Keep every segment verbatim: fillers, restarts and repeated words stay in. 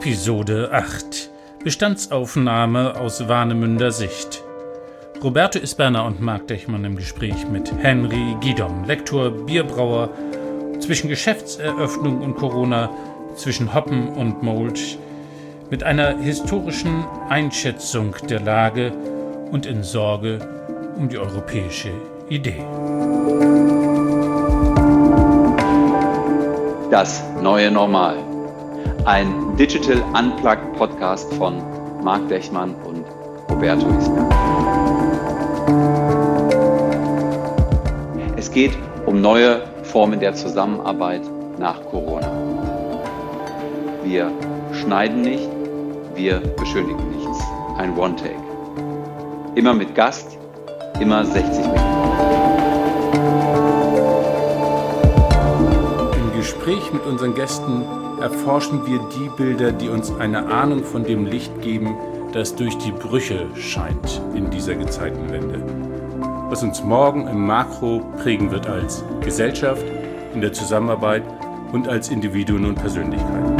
Episode acht. Bestandsaufnahme aus Warnemünder Sicht. Roberto Isberna und Marc Dechmann im Gespräch mit Henry Giedom, Lektor, Bierbrauer, zwischen Geschäftseröffnung und Corona, zwischen Hoppen und Mold, mit einer historischen Einschätzung der Lage und in Sorge um die europäische Idee. Das neue Normal. Ein Digital Unplugged Podcast von Marc Dechmann und Roberto Isberna. Es geht um neue Formen der Zusammenarbeit nach Corona. Wir schneiden nicht, wir beschönigen nichts. Ein One-Take. Immer mit Gast, immer sechzig Minuten. Im Gespräch mit unseren Gästen erforschen wir die Bilder, die uns eine Ahnung von dem Licht geben, das durch die Brüche scheint in dieser Gezeitenwende. Was uns morgen im Makro prägen wird als Gesellschaft, in der Zusammenarbeit und als Individuen und Persönlichkeiten.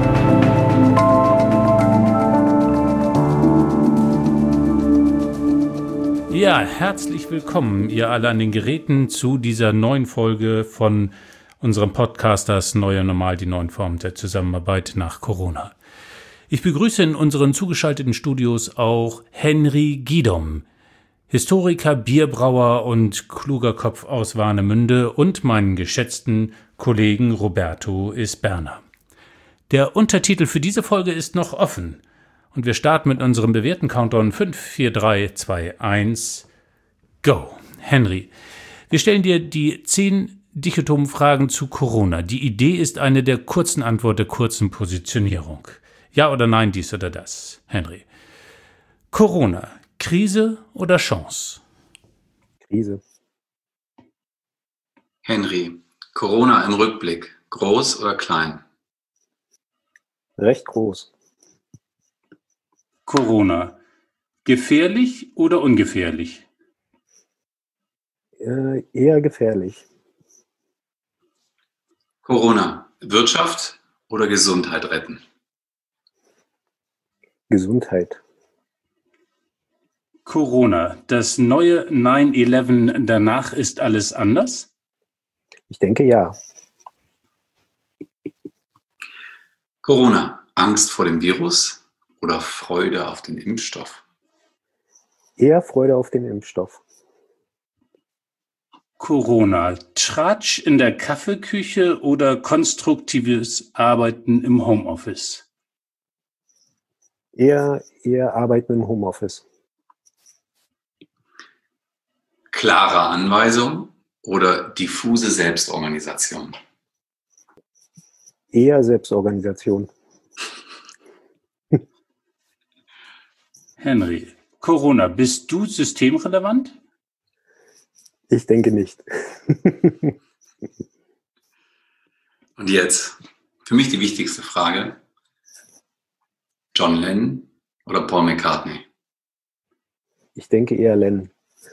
Ja, herzlich willkommen, ihr alle an den Geräten, zu dieser neuen Folge von unserem Podcast Das neue Normal, die neuen Formen der Zusammenarbeit nach Corona. Ich begrüße in unseren zugeschalteten Studios auch Henry Giedom, Historiker, Bierbrauer und kluger Kopf aus Warnemünde, und meinen geschätzten Kollegen Roberto Isberna. Der Untertitel für diese Folge ist noch offen und wir starten mit unserem bewährten Countdown fünf, vier, drei, zwei, eins, go. Henry, wir stellen dir die zehn dichotomen Fragen zu Corona. Die Idee ist eine der kurzen Antwort der kurzen Positionierung. Ja oder nein, dies oder das. Henry. Corona, Krise oder Chance? Krise. Henry, Corona im Rückblick, groß oder klein? Recht groß. Corona, gefährlich oder ungefährlich? Äh, eher gefährlich. Corona, Wirtschaft oder Gesundheit retten? Gesundheit. Corona, das neue neun elf danach ist alles anders? Ich denke ja. Corona, Angst vor dem Virus oder Freude auf den Impfstoff? Eher Freude auf den Impfstoff. Corona, Tratsch in der Kaffeeküche oder konstruktives Arbeiten im Homeoffice? Eher, eher Arbeiten im Homeoffice. Klare Anweisung oder diffuse Selbstorganisation? Eher Selbstorganisation. Henry, Corona, bist du systemrelevant? Ich denke nicht. Und jetzt, für mich die wichtigste Frage. John Lennon oder Paul McCartney? Ich denke eher Lennon.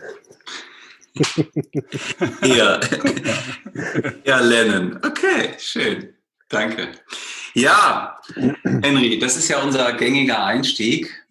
eher, eher Lennon. Okay, schön. Danke. Ja, Henry, das ist ja unser gängiger Einstieg.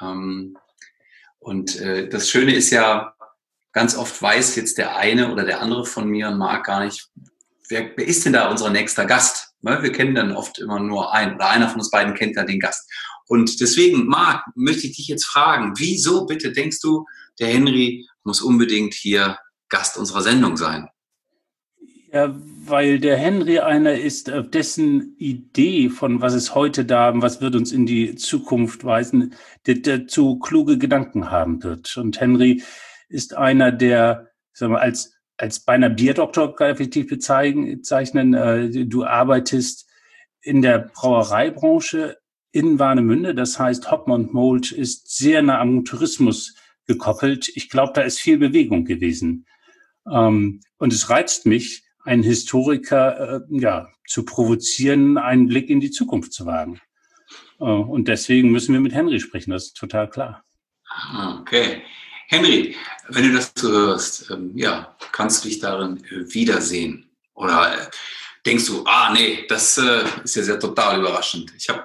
Und das Schöne ist ja, ganz oft weiß jetzt der eine oder der andere von mir und Marc gar nicht, wer, wer ist denn da unser nächster Gast? Wir kennen dann oft immer nur einen oder einer von uns beiden kennt dann den Gast. Und deswegen, Marc, möchte ich dich jetzt fragen, wieso bitte denkst du, der Henry muss unbedingt hier Gast unserer Sendung sein? Ja, weil der Henry einer ist, dessen Idee von was ist heute da, was wird uns in die Zukunft weisen, der dazu kluge Gedanken haben wird. Und Henry ist einer, der, sagen wir, als, als beinahe Bierdoktor effektiv bezeichnen. Äh, du arbeitest in der Brauereibranche in Warnemünde. Das heißt, Hoppen und Mold ist sehr nah am Tourismus gekoppelt. Ich glaube, da ist viel Bewegung gewesen. Ähm, und es reizt mich, einen Historiker äh, ja, zu provozieren, einen Blick in die Zukunft zu wagen. Äh, und deswegen müssen wir mit Henry sprechen. Das ist total klar. Okay. Henry, wenn du das so hörst, ähm, ja, kannst du dich darin äh, wiedersehen? Oder äh, denkst du, ah nee, das äh, ist ja sehr total überraschend. Ich habe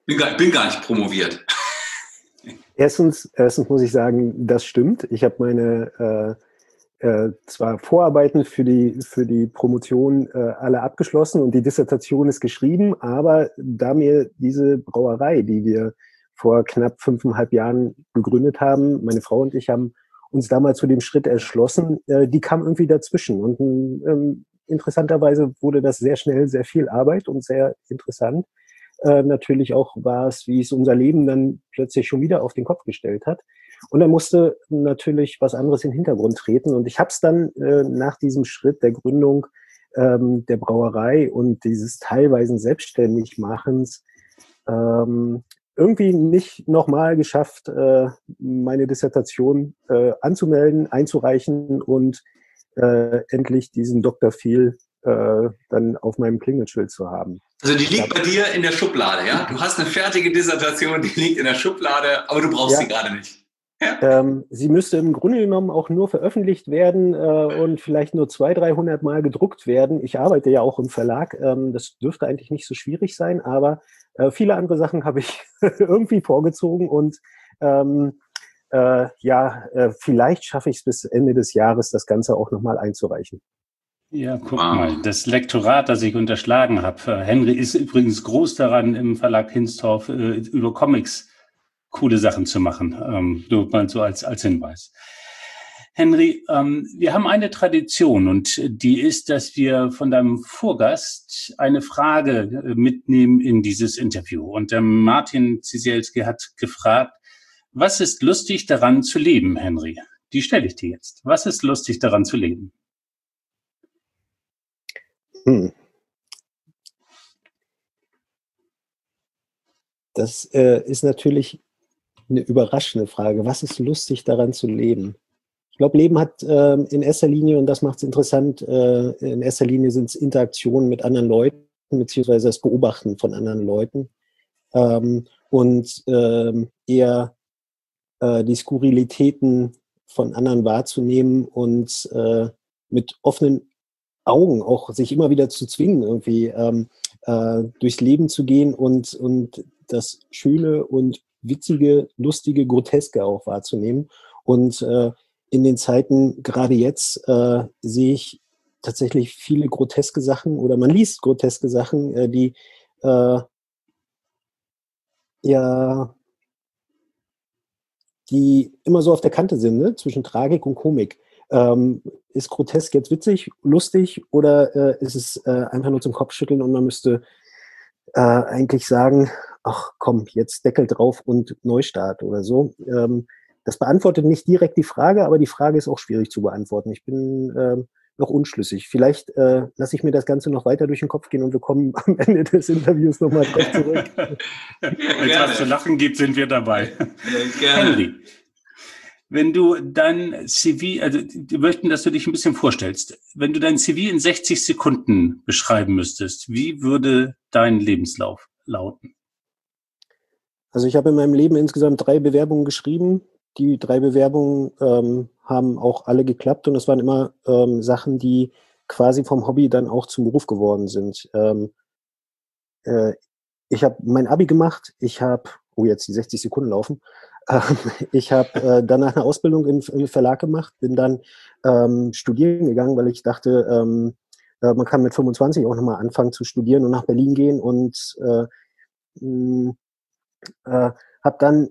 Bin gar, bin gar nicht promoviert. Erstens, erstens muss ich sagen, das stimmt. Ich habe meine äh, äh, zwar Vorarbeiten für die, für die Promotion äh, alle abgeschlossen und die Dissertation ist geschrieben, aber da mir diese Brauerei, die wir vor knapp fünfeinhalb Jahren gegründet haben, meine Frau und ich haben uns damals zu dem Schritt entschlossen, äh, die kam irgendwie dazwischen. Und ähm, interessanterweise wurde das sehr schnell sehr viel Arbeit und sehr interessant. Äh, natürlich auch war es, wie es unser Leben dann plötzlich schon wieder auf den Kopf gestellt hat. Und da musste natürlich was anderes in den Hintergrund treten. Und ich habe es dann äh, nach diesem Schritt der Gründung ähm, der Brauerei und dieses teilweise Selbstständigmachens ähm, irgendwie nicht nochmal geschafft, äh, meine Dissertation äh, anzumelden, einzureichen und äh, endlich diesen Doktor Phil äh, dann auf meinem Klingelschild zu haben. Also die liegt bei dir in der Schublade, ja? Du hast eine fertige Dissertation, die liegt in der Schublade, aber du brauchst ja. sie gerade nicht. Ja. Ähm, sie müsste im Grunde genommen auch nur veröffentlicht werden äh, und vielleicht nur zweihundert, dreihundert Mal gedruckt werden. Ich arbeite ja auch im Verlag. Ähm, das dürfte eigentlich nicht so schwierig sein, aber äh, viele andere Sachen habe ich irgendwie vorgezogen und ähm, äh, ja, äh, vielleicht schaffe ich es bis Ende des Jahres, das Ganze auch nochmal einzureichen. Ja, guck wow. mal, das Lektorat, das ich unterschlagen habe. Henry ist übrigens groß daran, im Verlag Hinsdorf äh, über Comics coole Sachen zu machen. Ähm, nur mal so als, als Hinweis. Henry, ähm, wir haben eine Tradition und die ist, dass wir von deinem Vorgast eine Frage mitnehmen in dieses Interview. Und der Martin Ciesielski hat gefragt, was ist lustig daran zu leben, Henry? Die stelle ich dir jetzt. Was ist lustig daran zu leben? Hm. Das äh, ist natürlich eine überraschende Frage. Was ist lustig daran zu leben? Ich glaube, Leben hat äh, in erster Linie, und das macht es interessant, äh, in erster Linie sind es Interaktionen mit anderen Leuten, beziehungsweise das Beobachten von anderen Leuten ähm, und ähm, eher äh, die Skurrilitäten von anderen wahrzunehmen und äh, mit offenen Augen auch sich immer wieder zu zwingen, irgendwie ähm, äh, durchs Leben zu gehen und, und das Schöne und Witzige, Lustige, Groteske auch wahrzunehmen. Und äh, in den Zeiten, gerade jetzt, äh, sehe ich tatsächlich viele groteske Sachen oder man liest groteske Sachen, äh, die äh, ja die immer so auf der Kante sind, ne? Zwischen Tragik und Komik. Ähm, ist grotesk jetzt witzig, lustig oder äh, ist es äh, einfach nur zum Kopfschütteln und man müsste äh, eigentlich sagen, ach komm, jetzt Deckel drauf und Neustart oder so. Ähm, das beantwortet nicht direkt die Frage, aber die Frage ist auch schwierig zu beantworten. Ich bin äh, noch unschlüssig. Vielleicht äh, lasse ich mir das Ganze noch weiter durch den Kopf gehen und wir kommen am Ende des Interviews nochmal drauf zurück. Wenn es was zu lachen gibt, sind wir dabei. Ja, Henry, wenn du dein C V, also wir möchten, dass du dich ein bisschen vorstellst. Wenn du dein C V in sechzig Sekunden beschreiben müsstest, wie würde dein Lebenslauf lauten? Also ich habe in meinem Leben insgesamt drei Bewerbungen geschrieben. Die drei Bewerbungen ähm, haben auch alle geklappt und es waren immer ähm, Sachen, die quasi vom Hobby dann auch zum Beruf geworden sind. Ähm, äh, ich habe mein Abi gemacht, ich habe, oh jetzt die sechzig Sekunden laufen, ähm, ich habe äh, danach eine Ausbildung im, im Verlag gemacht, bin dann ähm, studieren gegangen, weil ich dachte, ähm, äh, man kann mit fünfundzwanzig auch nochmal anfangen zu studieren und nach Berlin gehen und äh, mh, äh, habe dann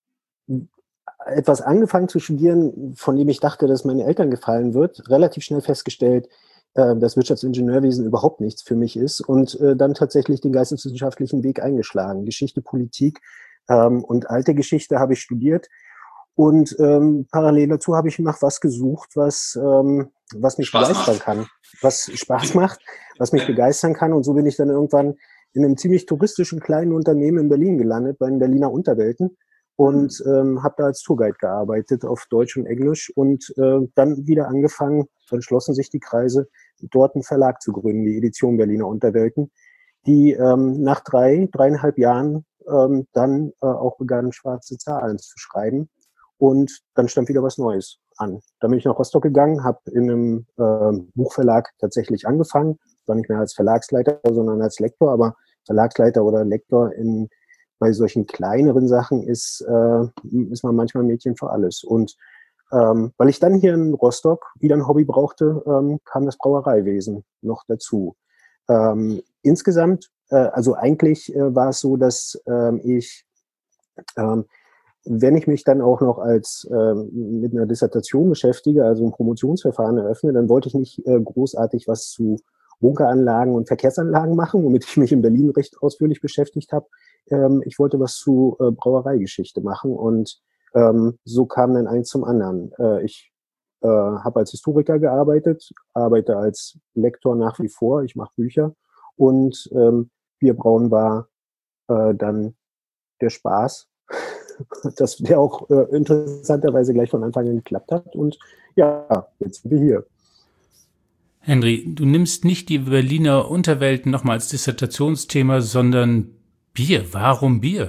etwas angefangen zu studieren, von dem ich dachte, dass meinen Eltern gefallen wird, relativ schnell festgestellt, äh, dass Wirtschaftsingenieurwesen überhaupt nichts für mich ist und äh, dann tatsächlich den geisteswissenschaftlichen Weg eingeschlagen. Geschichte, Politik ähm, und alte Geschichte habe ich studiert und ähm, parallel dazu habe ich nach was gesucht, was, ähm, was mich Spaß begeistern macht. kann, was Spaß macht, was mich begeistern kann und so bin ich dann irgendwann in einem ziemlich touristischen kleinen Unternehmen in Berlin gelandet, bei den Berliner Unterwelten. Und ähm, habe da als Tourguide gearbeitet auf Deutsch und Englisch und äh, dann wieder angefangen, dann schlossen sich die Kreise, dort einen Verlag zu gründen, die Edition Berliner Unterwelten, die ähm, nach drei, dreieinhalb Jahren ähm, dann äh, auch begannen, schwarze Zahlen zu schreiben und dann stand wieder was Neues an. Dann bin ich nach Rostock gegangen, habe in einem äh, Buchverlag tatsächlich angefangen, zwar nicht mehr als Verlagsleiter, sondern als Lektor, aber Verlagsleiter oder Lektor in bei solchen kleineren Sachen ist, äh, ist man manchmal Mädchen für alles. Und ähm, weil ich dann hier in Rostock wieder ein Hobby brauchte, ähm, kam das Brauereiwesen noch dazu. Ähm, insgesamt, äh, also eigentlich äh, war es so, dass ähm, ich, ähm, wenn ich mich dann auch noch als ähm, mit einer Dissertation beschäftige, also ein Promotionsverfahren eröffne, dann wollte ich nicht äh, großartig was zu Bunkeranlagen und Verkehrsanlagen machen, womit ich mich in Berlin recht ausführlich beschäftigt habe. Ähm, ich wollte was zu äh, Brauereigeschichte machen und ähm, so kam dann eins zum anderen. Äh, ich äh, habe als Historiker gearbeitet, arbeite als Lektor nach wie vor, ich mache Bücher und ähm, Bierbrauen war äh, dann der Spaß, dass der auch äh, interessanterweise gleich von Anfang an geklappt hat und ja, jetzt sind wir hier. Henry, du nimmst nicht die Berliner Unterwelten nochmal als Dissertationsthema, sondern Bier. Warum Bier?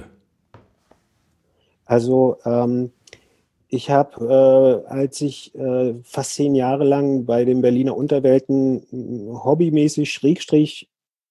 Also ähm, ich habe, äh, als ich äh, fast zehn Jahre lang bei den Berliner Unterwelten äh, hobbymäßig, Schrägstrich,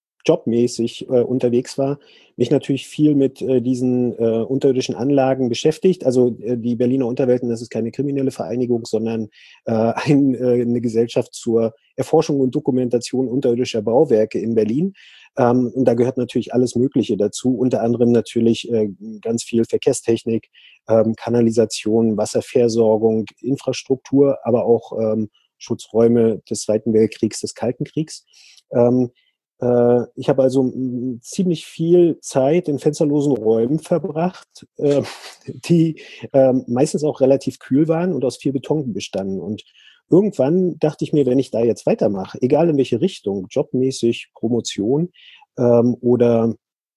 jobmäßig äh, unterwegs war, mich natürlich viel mit äh, diesen äh, unterirdischen Anlagen beschäftigt. Also äh, die Berliner Unterwelten, das ist keine kriminelle Vereinigung, sondern äh, ein, äh, eine Gesellschaft zur Erforschung und Dokumentation unterirdischer Bauwerke in Berlin. Ähm, und da gehört natürlich alles Mögliche dazu, unter anderem natürlich äh, ganz viel Verkehrstechnik, ähm, Kanalisation, Wasserversorgung, Infrastruktur, aber auch ähm, Schutzräume des Zweiten Weltkriegs, des Kalten Kriegs. Ähm, äh, ich habe also m, ziemlich viel Zeit in fensterlosen Räumen verbracht, äh, die äh, meistens auch relativ kühl waren und aus viel Beton bestanden. Und irgendwann dachte ich mir, wenn ich da jetzt weitermache, egal in welche Richtung, jobmäßig, Promotion ähm, oder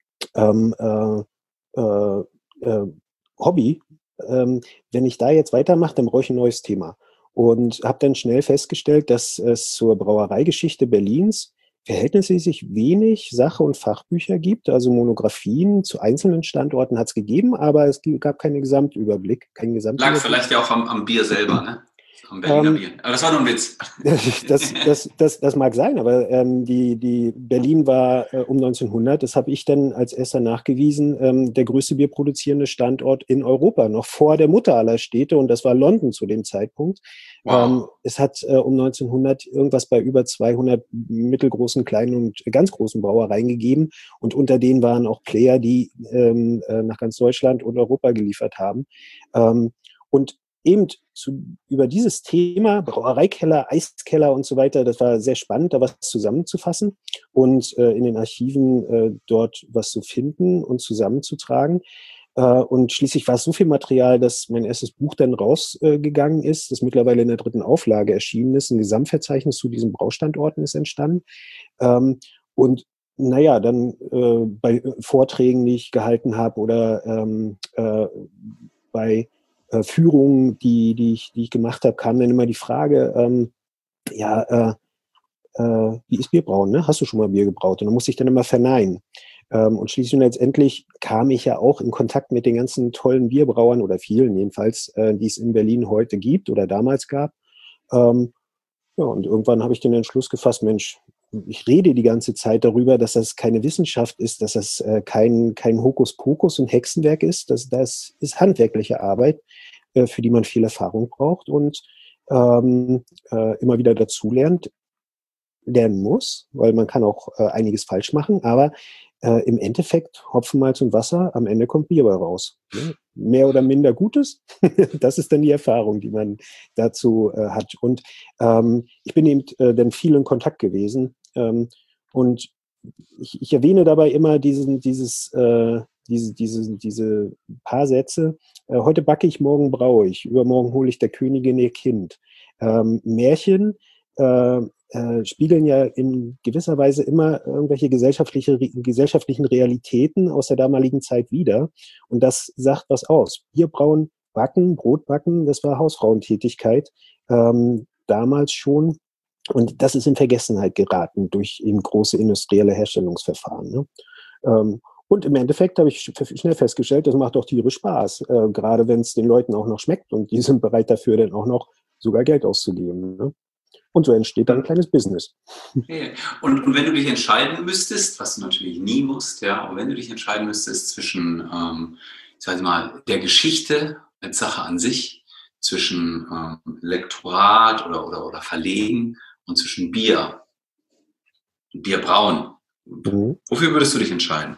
ähm, äh, äh, äh, Hobby, ähm, wenn ich da jetzt weitermache, dann brauche ich ein neues Thema. Und habe dann schnell festgestellt, dass es zur Brauereigeschichte Berlins verhältnismäßig wenig Sach- und Fachbücher gibt. Also Monographien zu einzelnen Standorten hat es gegeben, aber es gab keinen Gesamtüberblick. Keinen Lag Gesamtüberblick. vielleicht ja auch am, am Bier selber, ne? Am Berliner Ähm, Bier. Aber das war nur ein Witz. Das, das, das, das mag sein, aber ähm, die, die Berlin war äh, um neunzehnhundert, das habe ich dann als erster nachgewiesen, ähm, der größte bierproduzierende Standort in Europa, noch vor der Mutter aller Städte, und das war London zu dem Zeitpunkt. Wow. Ähm, es hat äh, um neunzehnhundert irgendwas bei über zweihundert mittelgroßen, kleinen und ganz großen Brauereien gegeben, und unter denen waren auch Player, die ähm, äh, nach ganz Deutschland und Europa geliefert haben. Ähm, und eben zu, über dieses Thema, Brauereikeller, Eiskeller und so weiter, das war sehr spannend, da was zusammenzufassen und äh, in den Archiven äh, dort was zu finden und zusammenzutragen. Äh, und schließlich war es so viel Material, dass mein erstes Buch dann rausgegangen äh, ist, das mittlerweile in der dritten Auflage erschienen ist. Ein Gesamtverzeichnis zu diesen Braustandorten ist entstanden. Ähm, und naja, dann äh, bei Vorträgen, die ich gehalten habe, oder ähm, äh, bei Äh, Führungen, die, die, ich, die ich gemacht habe, kam dann immer die Frage, ähm, ja, äh, äh, wie ist Bierbrauen, ne? Hast du schon mal Bier gebraut? Und dann musste ich dann immer verneinen. Ähm, und schließlich und letztendlich kam ich ja auch in Kontakt mit den ganzen tollen Bierbrauern, oder vielen jedenfalls, äh, die es in Berlin heute gibt oder damals gab. Ähm, ja, und irgendwann habe ich den Entschluss gefasst, Mensch, ich rede die ganze Zeit darüber, dass das keine Wissenschaft ist, dass das äh, kein, kein Hokuspokus und Hexenwerk ist. Das, das ist handwerkliche Arbeit, äh, für die man viel Erfahrung braucht und ähm, äh, immer wieder dazulernt, lernen muss, weil man kann auch äh, einiges falsch machen, aber äh, im Endeffekt Hopfen, Malz und Wasser, am Ende kommt Bier bei raus. Ne? Mehr oder minder Gutes, das ist dann die Erfahrung, die man dazu äh, hat. Und ähm, ich bin eben äh, dann viel in Kontakt gewesen, ähm, und ich, ich erwähne dabei immer diesen, dieses, äh, diese, diese, diese paar Sätze. Äh, heute backe ich, morgen braue ich, übermorgen hole ich der Königin ihr Kind. Ähm, Märchen äh, äh, spiegeln ja in gewisser Weise immer irgendwelche gesellschaftliche, gesellschaftlichen Realitäten aus der damaligen Zeit wider. Und das sagt was aus. Bier brauen, backen, Brot backen, das war Hausfrauentätigkeit, ähm, damals schon. Und das ist in Vergessenheit geraten durch eben große industrielle Herstellungsverfahren. Ne? Ähm, und im Endeffekt habe ich schnell festgestellt, das macht doch tierisch Spaß, äh, gerade wenn es den Leuten auch noch schmeckt, und die sind bereit dafür, dann auch noch sogar Geld auszugeben. Ne? Und so entsteht dann ein kleines Business. Okay. Und, und wenn du dich entscheiden müsstest, was du natürlich nie musst, ja, aber wenn du dich entscheiden müsstest zwischen, ähm, ich sage mal, der Geschichte als Sache an sich, zwischen ähm, Lektorat oder, oder, oder Verlegen und zwischen Bier, Bier brauen, Mhm. wofür würdest du dich entscheiden?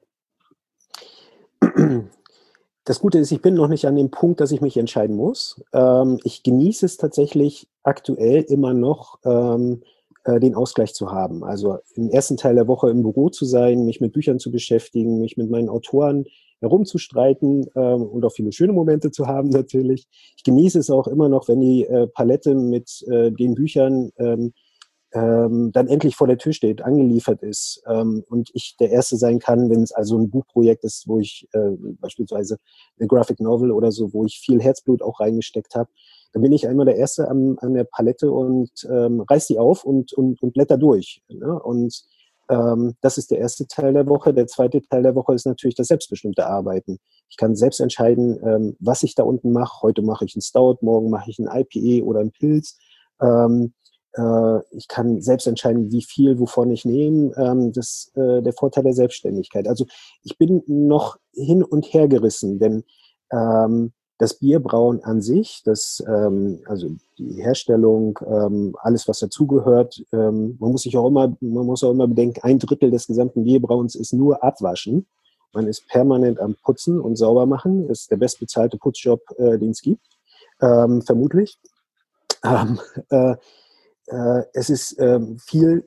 Das Gute ist, ich bin noch nicht an dem Punkt, dass ich mich entscheiden muss. Ähm, ich genieße es tatsächlich aktuell immer noch, ähm, äh, den Ausgleich zu haben. Also im ersten Teil der Woche im Büro zu sein, mich mit Büchern zu beschäftigen, mich mit meinen Autoren herumzustreiten ähm, und auch viele schöne Momente zu haben natürlich. Ich genieße es auch immer noch, wenn die äh, Palette mit äh, den Büchern ähm, ähm, dann endlich vor der Tür steht, angeliefert ist ähm, und ich der Erste sein kann, wenn es also ein Buchprojekt ist, wo ich äh, beispielsweise eine Graphic Novel oder so, wo ich viel Herzblut auch reingesteckt habe, dann bin ich einmal der Erste am, an der Palette und ähm, reiß die auf und, und, und blätter durch. Ne? Und ähm, das ist der erste Teil der Woche. Der zweite Teil der Woche ist natürlich das selbstbestimmte Arbeiten. Ich kann selbst entscheiden, ähm, was ich da unten mache. Heute mache ich einen Stout, morgen mache ich einen I P A oder einen Pilz. Ähm, Ich kann selbst entscheiden, wie viel, wovon ich nehme. Ähm, das äh, der Vorteil der Selbstständigkeit. Also ich bin noch hin und her gerissen, denn ähm, das Bierbrauen an sich, das, ähm, also die Herstellung, ähm, alles, was dazugehört, ähm, man muss sich auch immer, man muss auch immer bedenken, ein Drittel des gesamten Bierbrauens ist nur Abwaschen. Man ist permanent am Putzen und sauber machen. Das ist der bestbezahlte Putzjob, äh, den es gibt, ähm, vermutlich. Ähm, äh, Es ist ähm, viel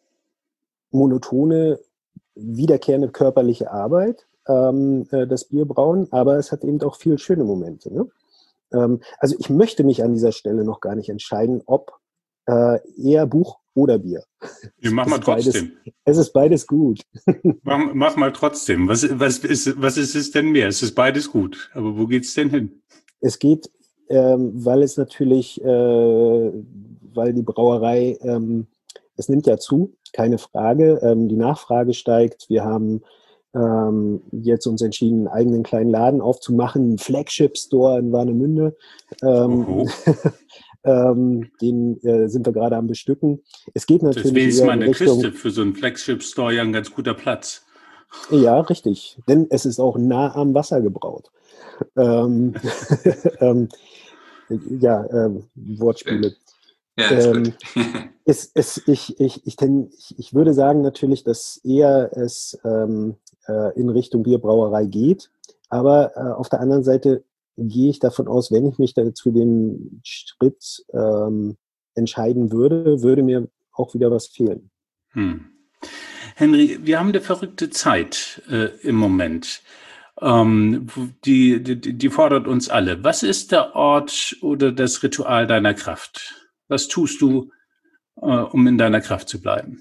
monotone, wiederkehrende körperliche Arbeit, ähm, äh, das Bierbrauen, aber es hat eben auch viel schöne Momente. Ne? Ähm, also ich möchte mich an dieser Stelle noch gar nicht entscheiden, ob äh, eher Buch oder Bier. Wir machen mal trotzdem. Beides, es ist beides gut. Mach, mach mal trotzdem. Was, was, ist, was ist es denn mehr? Es ist beides gut. Aber wo geht's denn hin? Es geht, ähm, weil es natürlich, äh, weil die Brauerei, ähm, es nimmt ja zu, keine Frage. Ähm, die Nachfrage steigt. Wir haben ähm, jetzt uns entschieden, einen eigenen kleinen Laden aufzumachen, einen Flagship-Store in Warnemünde. Ähm, ähm, den äh, sind wir gerade am Bestücken. Es geht natürlich das ist eher mal in an der Richtung, Küste für so einen Flagship-Store ja ein ganz guter Platz. Ja, richtig. Denn es ist auch nah am Wasser gebraut. Ähm, ähm, ja, ähm, Wortspiele. Ja, ist Ähm, gut. es, es, ich, ich, ich, ten, ich, ich würde sagen natürlich, dass eher es ähm, äh, in Richtung Bierbrauerei geht. Aber äh, auf der anderen Seite gehe ich davon aus, wenn ich mich dazu den Schritt ähm, entscheiden würde, würde mir auch wieder was fehlen. Hm. Henry, wir haben eine verrückte Zeit äh, im Moment. Ähm, die, die, die fordert uns alle. Was ist der Ort oder das Ritual deiner Kraft? Was tust du, äh, um in deiner Kraft zu bleiben?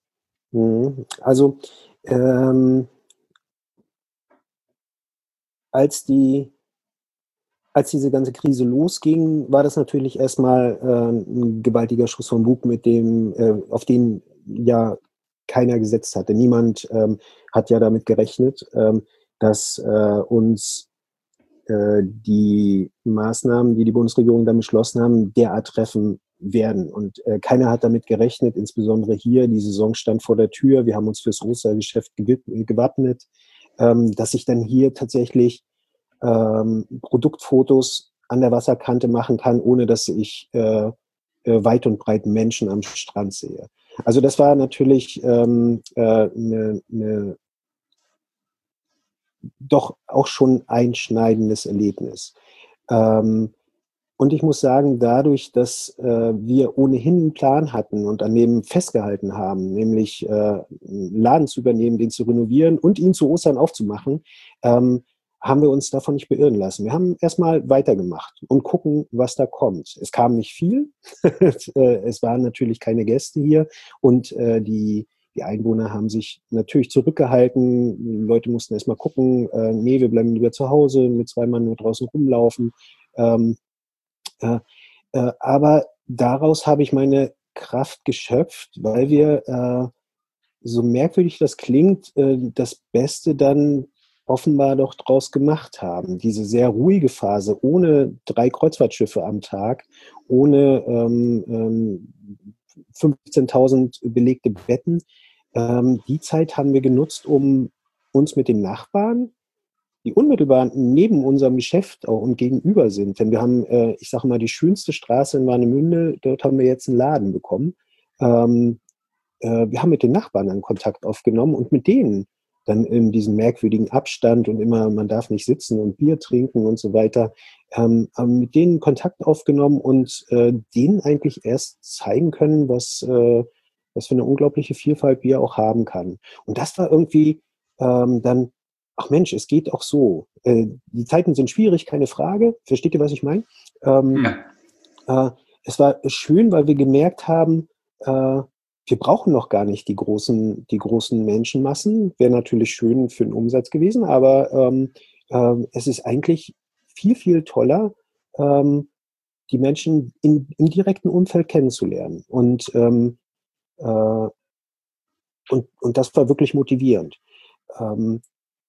Also, ähm, als die, als diese ganze Krise losging, war das natürlich erstmal äh, ein gewaltiger Schuss vom Bug, mit dem, äh, auf den ja keiner gesetzt hatte. Niemand ähm, hat ja damit gerechnet, ähm, dass äh, uns äh, die Maßnahmen, die die Bundesregierung dann beschlossen haben, derart treffen werden. Und äh, keiner hat damit gerechnet, insbesondere hier. Die Saison stand vor der Tür. Wir haben uns fürs Ostergeschäft gewappnet, ähm, dass ich dann hier tatsächlich ähm, Produktfotos an der Wasserkante machen kann, ohne dass ich äh, äh, weit und breit Menschen am Strand sehe. Also das war natürlich ähm, äh, eine, eine doch auch schon einschneidendes Erlebnis. Ähm, und ich muss sagen, dadurch, dass äh, wir ohnehin einen Plan hatten und an dem festgehalten haben, nämlich äh, einen Laden zu übernehmen, den zu renovieren und ihn zu Ostern aufzumachen, ähm, haben wir uns davon nicht beirren lassen. Wir haben erstmal weitergemacht und gucken, was da kommt. Es kam nicht viel. Es waren natürlich keine Gäste hier und äh, die Die Einwohner haben sich natürlich zurückgehalten. Die Leute mussten erstmal gucken, äh, nee, wir bleiben lieber zu Hause, mit zwei Mann nur draußen rumlaufen. Ähm, äh, äh, aber daraus habe ich meine Kraft geschöpft, weil wir, äh, so merkwürdig das klingt, äh, das Beste dann offenbar doch draus gemacht haben. Diese sehr ruhige Phase, ohne drei Kreuzfahrtschiffe am Tag, ohne ähm, ähm, fünfzehntausend belegte Betten. Ähm, die Zeit haben wir genutzt, um uns mit den Nachbarn, die unmittelbar neben unserem Geschäft auch und gegenüber sind. Denn wir haben, äh, ich sage mal, die schönste Straße in Warnemünde, dort haben wir jetzt einen Laden bekommen. Ähm, äh, wir haben mit den Nachbarn einen Kontakt aufgenommen und mit denen dann in diesem merkwürdigen Abstand und immer, man darf nicht sitzen und Bier trinken und so weiter, ähm, haben mit denen Kontakt aufgenommen und äh, denen eigentlich erst zeigen können, was, äh, was für eine unglaubliche Vielfalt Bier auch haben kann. Und das war irgendwie ähm, dann, ach Mensch, es geht auch so. Äh, die Zeiten sind schwierig, keine Frage. Versteht ihr, was ich meine? Ähm, ja. äh, es war schön, weil wir gemerkt haben, äh, wir brauchen noch gar nicht die großen, die großen Menschenmassen. Wäre natürlich schön für den Umsatz gewesen, aber ähm, ähm, es ist eigentlich viel, viel toller, ähm, die Menschen in, im direkten Umfeld kennenzulernen. Und, ähm, äh, und, und das war wirklich motivierend. Ähm,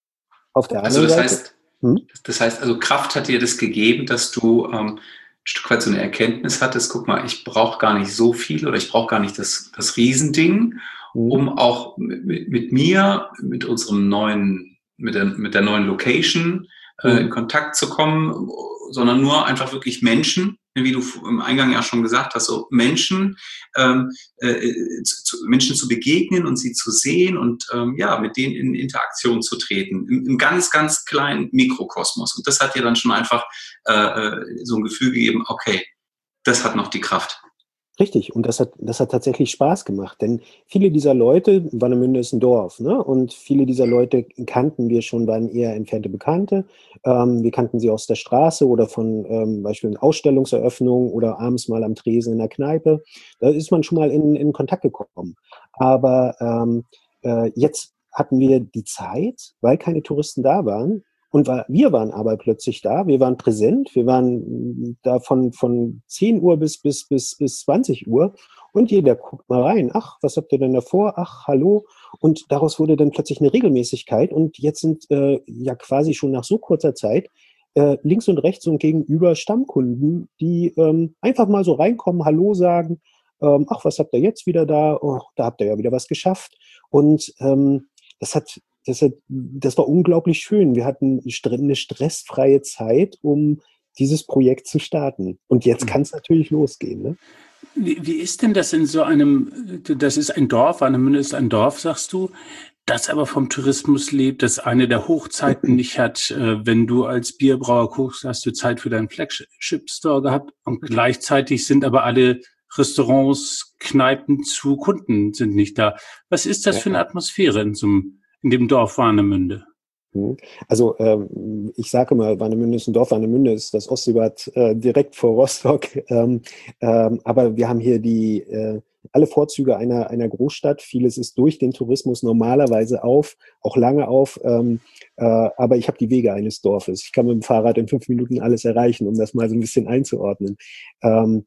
auf der also anderen das Seite, heißt, hm? das heißt, also Kraft hat dir das gegeben, dass du ähm, ein Stück weit so eine Erkenntnis hattest, guck mal, ich brauche gar nicht so viel oder ich brauche gar nicht das, das Riesending, Hm? um auch mit, mit mir, mit unserem neuen, mit der, mit der neuen Location äh, Hm? in Kontakt zu kommen, sondern nur einfach wirklich Menschen, wie du im Eingang ja schon gesagt hast, so Menschen, ähm, äh, zu, Menschen zu begegnen und sie zu sehen und ähm, ja, mit denen in Interaktion zu treten, im, im ganz, ganz kleinen Mikrokosmos. Und das hat dir dann schon einfach äh, so ein Gefühl gegeben, okay, das hat noch die Kraft. Richtig, und das hat, das hat tatsächlich Spaß gemacht, denn viele dieser Leute, Warnemünde ist ein Dorf, ne? Und viele dieser Leute kannten wir schon, waren eher entfernte Bekannte. Ähm, wir kannten sie aus der Straße oder von ähm, beispielsweise Ausstellungseröffnungen oder abends mal am Tresen in der Kneipe. Da ist man schon mal in, in Kontakt gekommen. Aber ähm, äh, jetzt hatten wir die Zeit, weil keine Touristen da waren. Und wir waren aber plötzlich da, wir waren präsent, wir waren da von, von zehn Uhr bis, bis, bis, bis zwanzig Uhr und jeder guckt mal rein, ach, was habt ihr denn davor, ach, hallo, und daraus wurde dann plötzlich eine Regelmäßigkeit und jetzt sind äh, ja quasi schon nach so kurzer Zeit äh, links und rechts und gegenüber Stammkunden, die ähm, einfach mal so reinkommen, hallo sagen, ähm, ach, was habt ihr jetzt wieder da, oh, da habt ihr ja wieder was geschafft und ähm, das hat Das, hat, das war unglaublich schön. Wir hatten eine stressfreie Zeit, um dieses Projekt zu starten. Und jetzt kann es natürlich losgehen. Ne? Wie, wie ist denn das in so einem, das ist ein Dorf, Warnemünde ist ein Dorf, sagst du, das aber vom Tourismus lebt, das eine der Hochzeiten nicht hat. Wenn du als Bierbrauer guckst, hast du Zeit für deinen Flagship-Store gehabt und gleichzeitig sind aber alle Restaurants, Kneipen zu, Kunden sind nicht da. Was ist das für eine Atmosphäre in so einem in dem Dorf Warnemünde? Also ähm, ich sage mal, Warnemünde ist ein Dorf, Warnemünde ist das Ostseebad äh, direkt vor Rostock. Ähm, ähm, aber wir haben hier die äh, alle Vorzüge einer, einer Großstadt. Vieles ist durch den Tourismus normalerweise auf, auch lange auf. Ähm, äh, aber ich habe die Wege eines Dorfes. Ich kann mit dem Fahrrad in fünf Minuten alles erreichen, um das mal so ein bisschen einzuordnen. Ähm,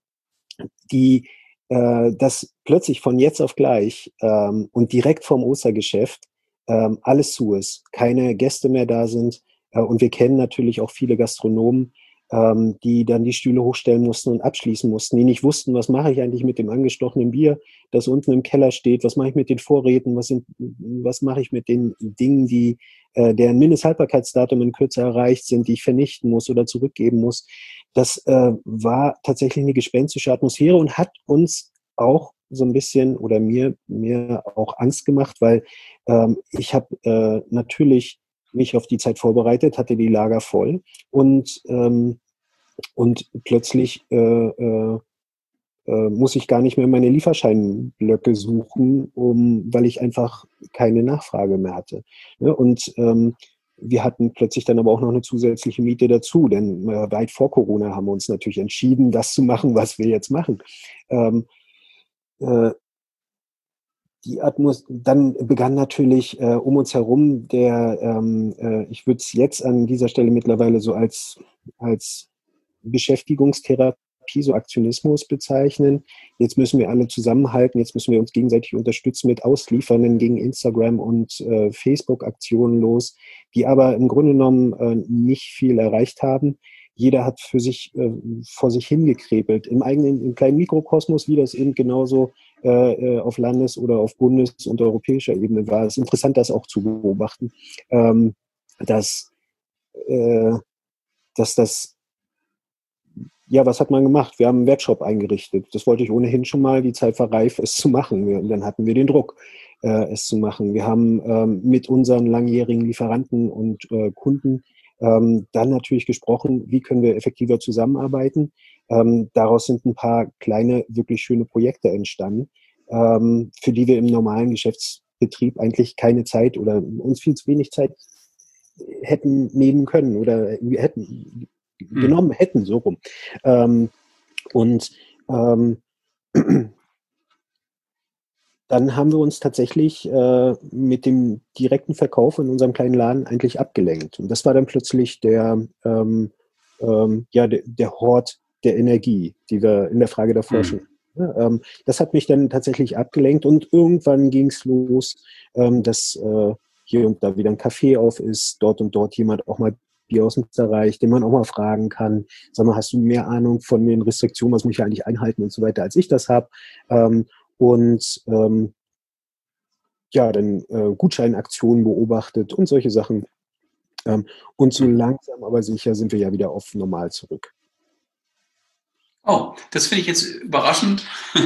die äh, das plötzlich von jetzt auf gleich ähm, und direkt vom Ostergeschäft ähm, alles zu ist, keine Gäste mehr da sind äh, und wir kennen natürlich auch viele Gastronomen, ähm, die dann die Stühle hochstellen mussten und abschließen mussten, die nicht wussten, was mache ich eigentlich mit dem angestochenen Bier, das unten im Keller steht, was mache ich mit den Vorräten, was, sind, was mache ich mit den Dingen, die äh, deren Mindesthaltbarkeitsdatum in Kürze erreicht sind, die ich vernichten muss oder zurückgeben muss. Das äh, war tatsächlich eine gespenstische Atmosphäre und hat uns auch so ein bisschen oder mir, mir auch Angst gemacht, weil ähm, ich habe äh, natürlich mich auf die Zeit vorbereitet, hatte die Lager voll und, ähm, und plötzlich äh, äh, äh, muss ich gar nicht mehr meine Lieferscheinblöcke suchen, um, weil ich einfach keine Nachfrage mehr hatte. Ne? Und ähm, wir hatten plötzlich dann aber auch noch eine zusätzliche Miete dazu, denn äh, weit vor Corona haben wir uns natürlich entschieden, das zu machen, was wir jetzt machen. Ähm, äh, die Atmos dann begann natürlich äh, um uns herum der, ähm, äh, ich würde es jetzt an dieser Stelle mittlerweile so als, als Beschäftigungstherapie Piso-Aktionismus bezeichnen. Jetzt müssen wir alle zusammenhalten, jetzt müssen wir uns gegenseitig unterstützen mit Ausliefernden gegen Instagram und äh, Facebook-Aktionen los, die aber im Grunde genommen äh, nicht viel erreicht haben. Jeder hat für sich äh, vor sich hingekrebelt, im eigenen, im kleinen Mikrokosmos, wie das eben genauso äh, auf Landes- oder auf Bundes- und europäischer Ebene war. Es ist interessant, das auch zu beobachten, ähm, dass, äh, dass das, ja, was hat man gemacht? Wir haben einen Webshop eingerichtet. Das wollte ich ohnehin schon mal, die Zeit war reif, es zu machen. Wir, dann hatten wir den Druck, äh, es zu machen. Wir haben ähm, mit unseren langjährigen Lieferanten und äh, Kunden Ähm, dann natürlich gesprochen, wie können wir effektiver zusammenarbeiten. Ähm, daraus sind ein paar kleine, wirklich schöne Projekte entstanden, ähm, für die wir im normalen Geschäftsbetrieb eigentlich keine Zeit oder uns viel zu wenig Zeit hätten nehmen können oder wir hätten hm. genommen hätten, so rum. Ähm, und ähm, dann haben wir uns tatsächlich äh, mit dem direkten Verkauf in unserem kleinen Laden eigentlich abgelenkt. Und das war dann plötzlich der, ähm, ähm, ja, der, der Hort der Energie, die wir in der Frage der Forschung. Mhm. Ja, ähm, das hat mich dann tatsächlich abgelenkt und irgendwann ging es los, ähm, dass äh, hier und da wieder ein Café auf ist, dort und dort jemand auch mal Bier aus dem Bereich, den man auch mal fragen kann, sag mal, hast du mehr Ahnung von den Restriktionen, was muss ich eigentlich einhalten und so weiter, als ich das habe. Ähm, Und ähm, ja, dann äh, Gutscheinaktionen beobachtet und solche Sachen. Ähm, und so langsam aber sicher sind wir ja wieder auf normal zurück. Oh, das finde ich jetzt überraschend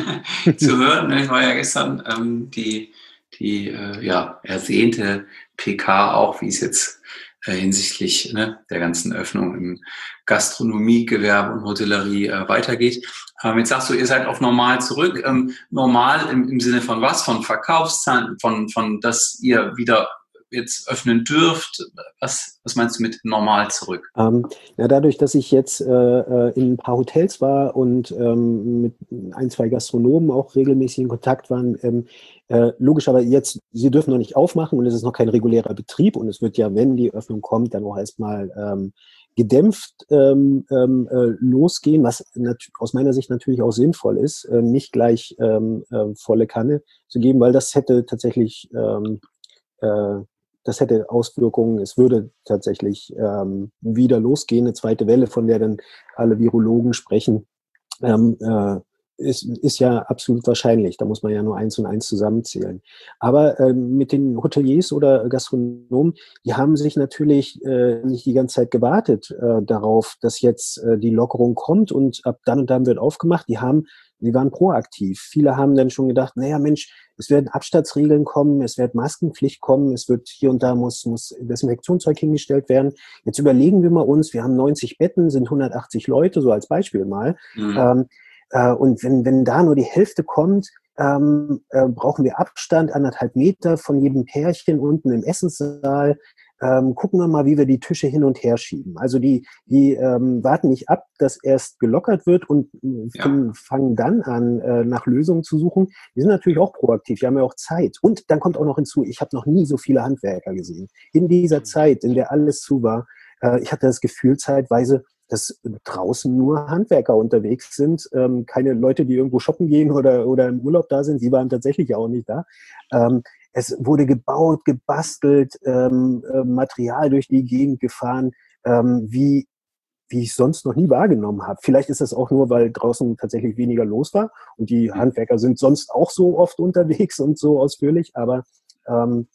zu hören. Ich war ja gestern ähm, die, die äh, ja, ersehnte P K auch, wie es jetzt äh, hinsichtlich ne, der ganzen Öffnung im Gastronomiegewerbe und Hotellerie äh, weitergeht. Ähm, jetzt sagst du, ihr seid auf normal zurück. Ähm, normal im, im Sinne von was? Von Verkaufszahlen, von, von dass ihr wieder jetzt öffnen dürft? Was, was meinst du mit normal zurück? Ähm, ja, dadurch, dass ich jetzt äh, in ein paar Hotels war und ähm, mit ein, zwei Gastronomen auch regelmäßig in Kontakt waren, ähm, äh, logisch, aber jetzt, sie dürfen noch nicht aufmachen und es ist noch kein regulärer Betrieb und es wird ja, wenn die Öffnung kommt, dann auch erstmal ähm, gedämpft ähm, ähm, äh, losgehen, was nat- aus meiner Sicht natürlich auch sinnvoll ist, äh, nicht gleich ähm, äh, volle Kanne zu geben, weil das hätte tatsächlich ähm, äh, das hätte Auswirkungen. Es würde tatsächlich ähm, wieder losgehen, eine zweite Welle, von der dann alle Virologen sprechen, ähm, äh, ist, ist ja absolut wahrscheinlich. Da muss man ja nur eins und eins zusammenzählen. Aber ähm, mit den Hoteliers oder Gastronomen, die haben sich natürlich äh, nicht die ganze Zeit gewartet äh, darauf, dass jetzt äh, die Lockerung kommt und ab dann und dann wird aufgemacht. Die haben, die waren proaktiv. Viele haben dann schon gedacht, naja Mensch, es werden Abstandsregeln kommen, es wird Maskenpflicht kommen, es wird hier und da muss, muss Desinfektionszeug hingestellt werden. Jetzt überlegen wir mal uns, wir haben neunzig Betten, sind hundertachtzig Leute, so als Beispiel mal. Mhm. Ähm, äh, und wenn, wenn da nur die Hälfte kommt, ähm, äh, brauchen wir Abstand, anderthalb Meter von jedem Pärchen unten im Essenssaal. Ähm, gucken wir mal, wie wir die Tische hin und her schieben. Also die, die ähm, warten nicht ab, dass erst gelockert wird und äh, ja. fangen dann an, äh, nach Lösungen zu suchen. Die sind natürlich auch proaktiv, die haben ja auch Zeit. Und dann kommt auch noch hinzu, ich habe noch nie so viele Handwerker gesehen. In dieser Zeit, in der alles zu war, äh, ich hatte das Gefühl zeitweise, dass draußen nur Handwerker unterwegs sind, ähm, keine Leute, die irgendwo shoppen gehen oder, oder im Urlaub da sind. Sie waren tatsächlich auch nicht da. Ähm, es wurde gebaut, gebastelt, ähm, äh, Material durch die Gegend gefahren, ähm, wie, wie ich sonst noch nie wahrgenommen habe. Vielleicht ist das auch nur, weil draußen tatsächlich weniger los war und die Handwerker sind sonst auch so oft unterwegs und so ausführlich, aber ähm,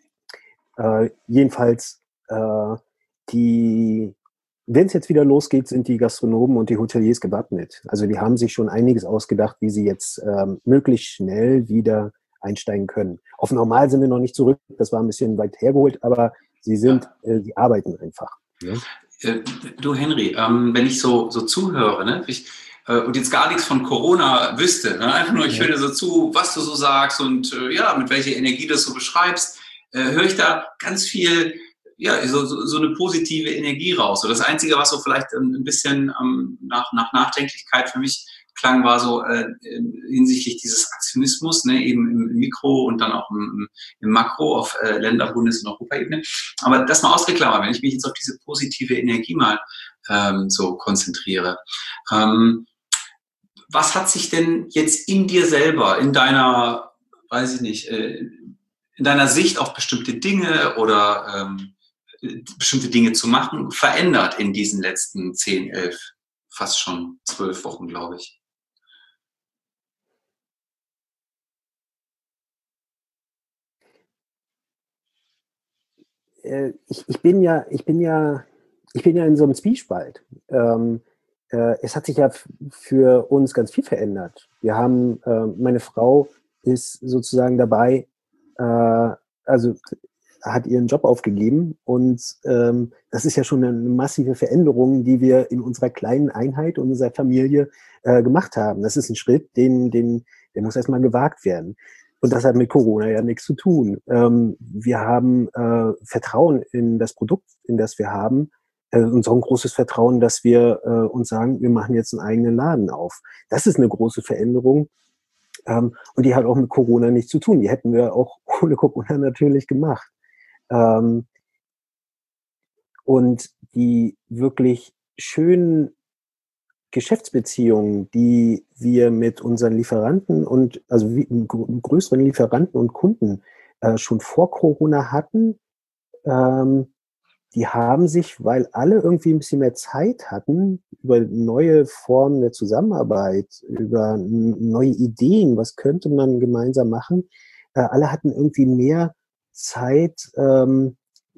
äh, jedenfalls äh, die wenn es jetzt wieder losgeht, sind die Gastronomen und die Hoteliers gewappnet. Also die haben sich schon einiges ausgedacht, wie sie jetzt ähm, möglichst schnell wieder einsteigen können. Auf normal sind wir noch nicht zurück, das war ein bisschen weit hergeholt, aber sie sind, ja. äh, sie arbeiten einfach. Ja? Äh, du Henry, ähm, wenn ich so, so zuhöre, ne, ich, äh, und jetzt gar nichts von Corona wüsste, ne, einfach nur, ich ja. höre so zu, was du so sagst und äh, ja, mit welcher Energie du das so beschreibst, äh, höre ich da ganz viel ja, so, so, so eine positive Energie raus. So das Einzige, was so vielleicht ein bisschen ähm, nach, nach Nachdenklichkeit für mich klang, war so äh, hinsichtlich dieses Aktionismus, ne, eben im, im Mikro und dann auch im, im Makro auf äh, Länder-, Bundes- und Europaebene. Aber das mal ausgeklammert, wenn ich mich jetzt auf diese positive Energie mal ähm, so konzentriere. Ähm, was hat sich denn jetzt in dir selber, in deiner, weiß ich nicht, in deiner Sicht auf bestimmte Dinge oder ähm, bestimmte Dinge zu machen, verändert in diesen letzten zehn, elf, fast schon zwölf Wochen, glaube ich? Ich, ich bin ja, ich bin ja, ich bin ja in so einem Zwiespalt. Ähm, äh, es hat sich ja f- für uns ganz viel verändert. Wir haben, äh, meine Frau ist sozusagen dabei, äh, also hat ihren Job aufgegeben und ähm, das ist ja schon eine massive Veränderung, die wir in unserer kleinen Einheit und unserer Familie äh, gemacht haben. Das ist ein Schritt, den, den, der muss erstmal gewagt werden. Und das hat mit Corona ja nichts zu tun. Ähm, wir haben äh, Vertrauen in das Produkt, in das wir haben, äh, und so ein großes Vertrauen, dass wir äh, uns sagen, wir machen jetzt einen eigenen Laden auf. Das ist eine große Veränderung. Ähm, und die hat auch mit Corona nichts zu tun. Die hätten wir auch ohne Corona natürlich gemacht. Ähm, und die wirklich schönen Geschäftsbeziehungen, die wir mit unseren Lieferanten und also wie, größeren Lieferanten und Kunden äh, schon vor Corona hatten, ähm, die haben sich, weil alle irgendwie ein bisschen mehr Zeit hatten, über neue Formen der Zusammenarbeit, über neue Ideen, was könnte man gemeinsam machen, äh, alle hatten irgendwie mehr Zeit, ähm,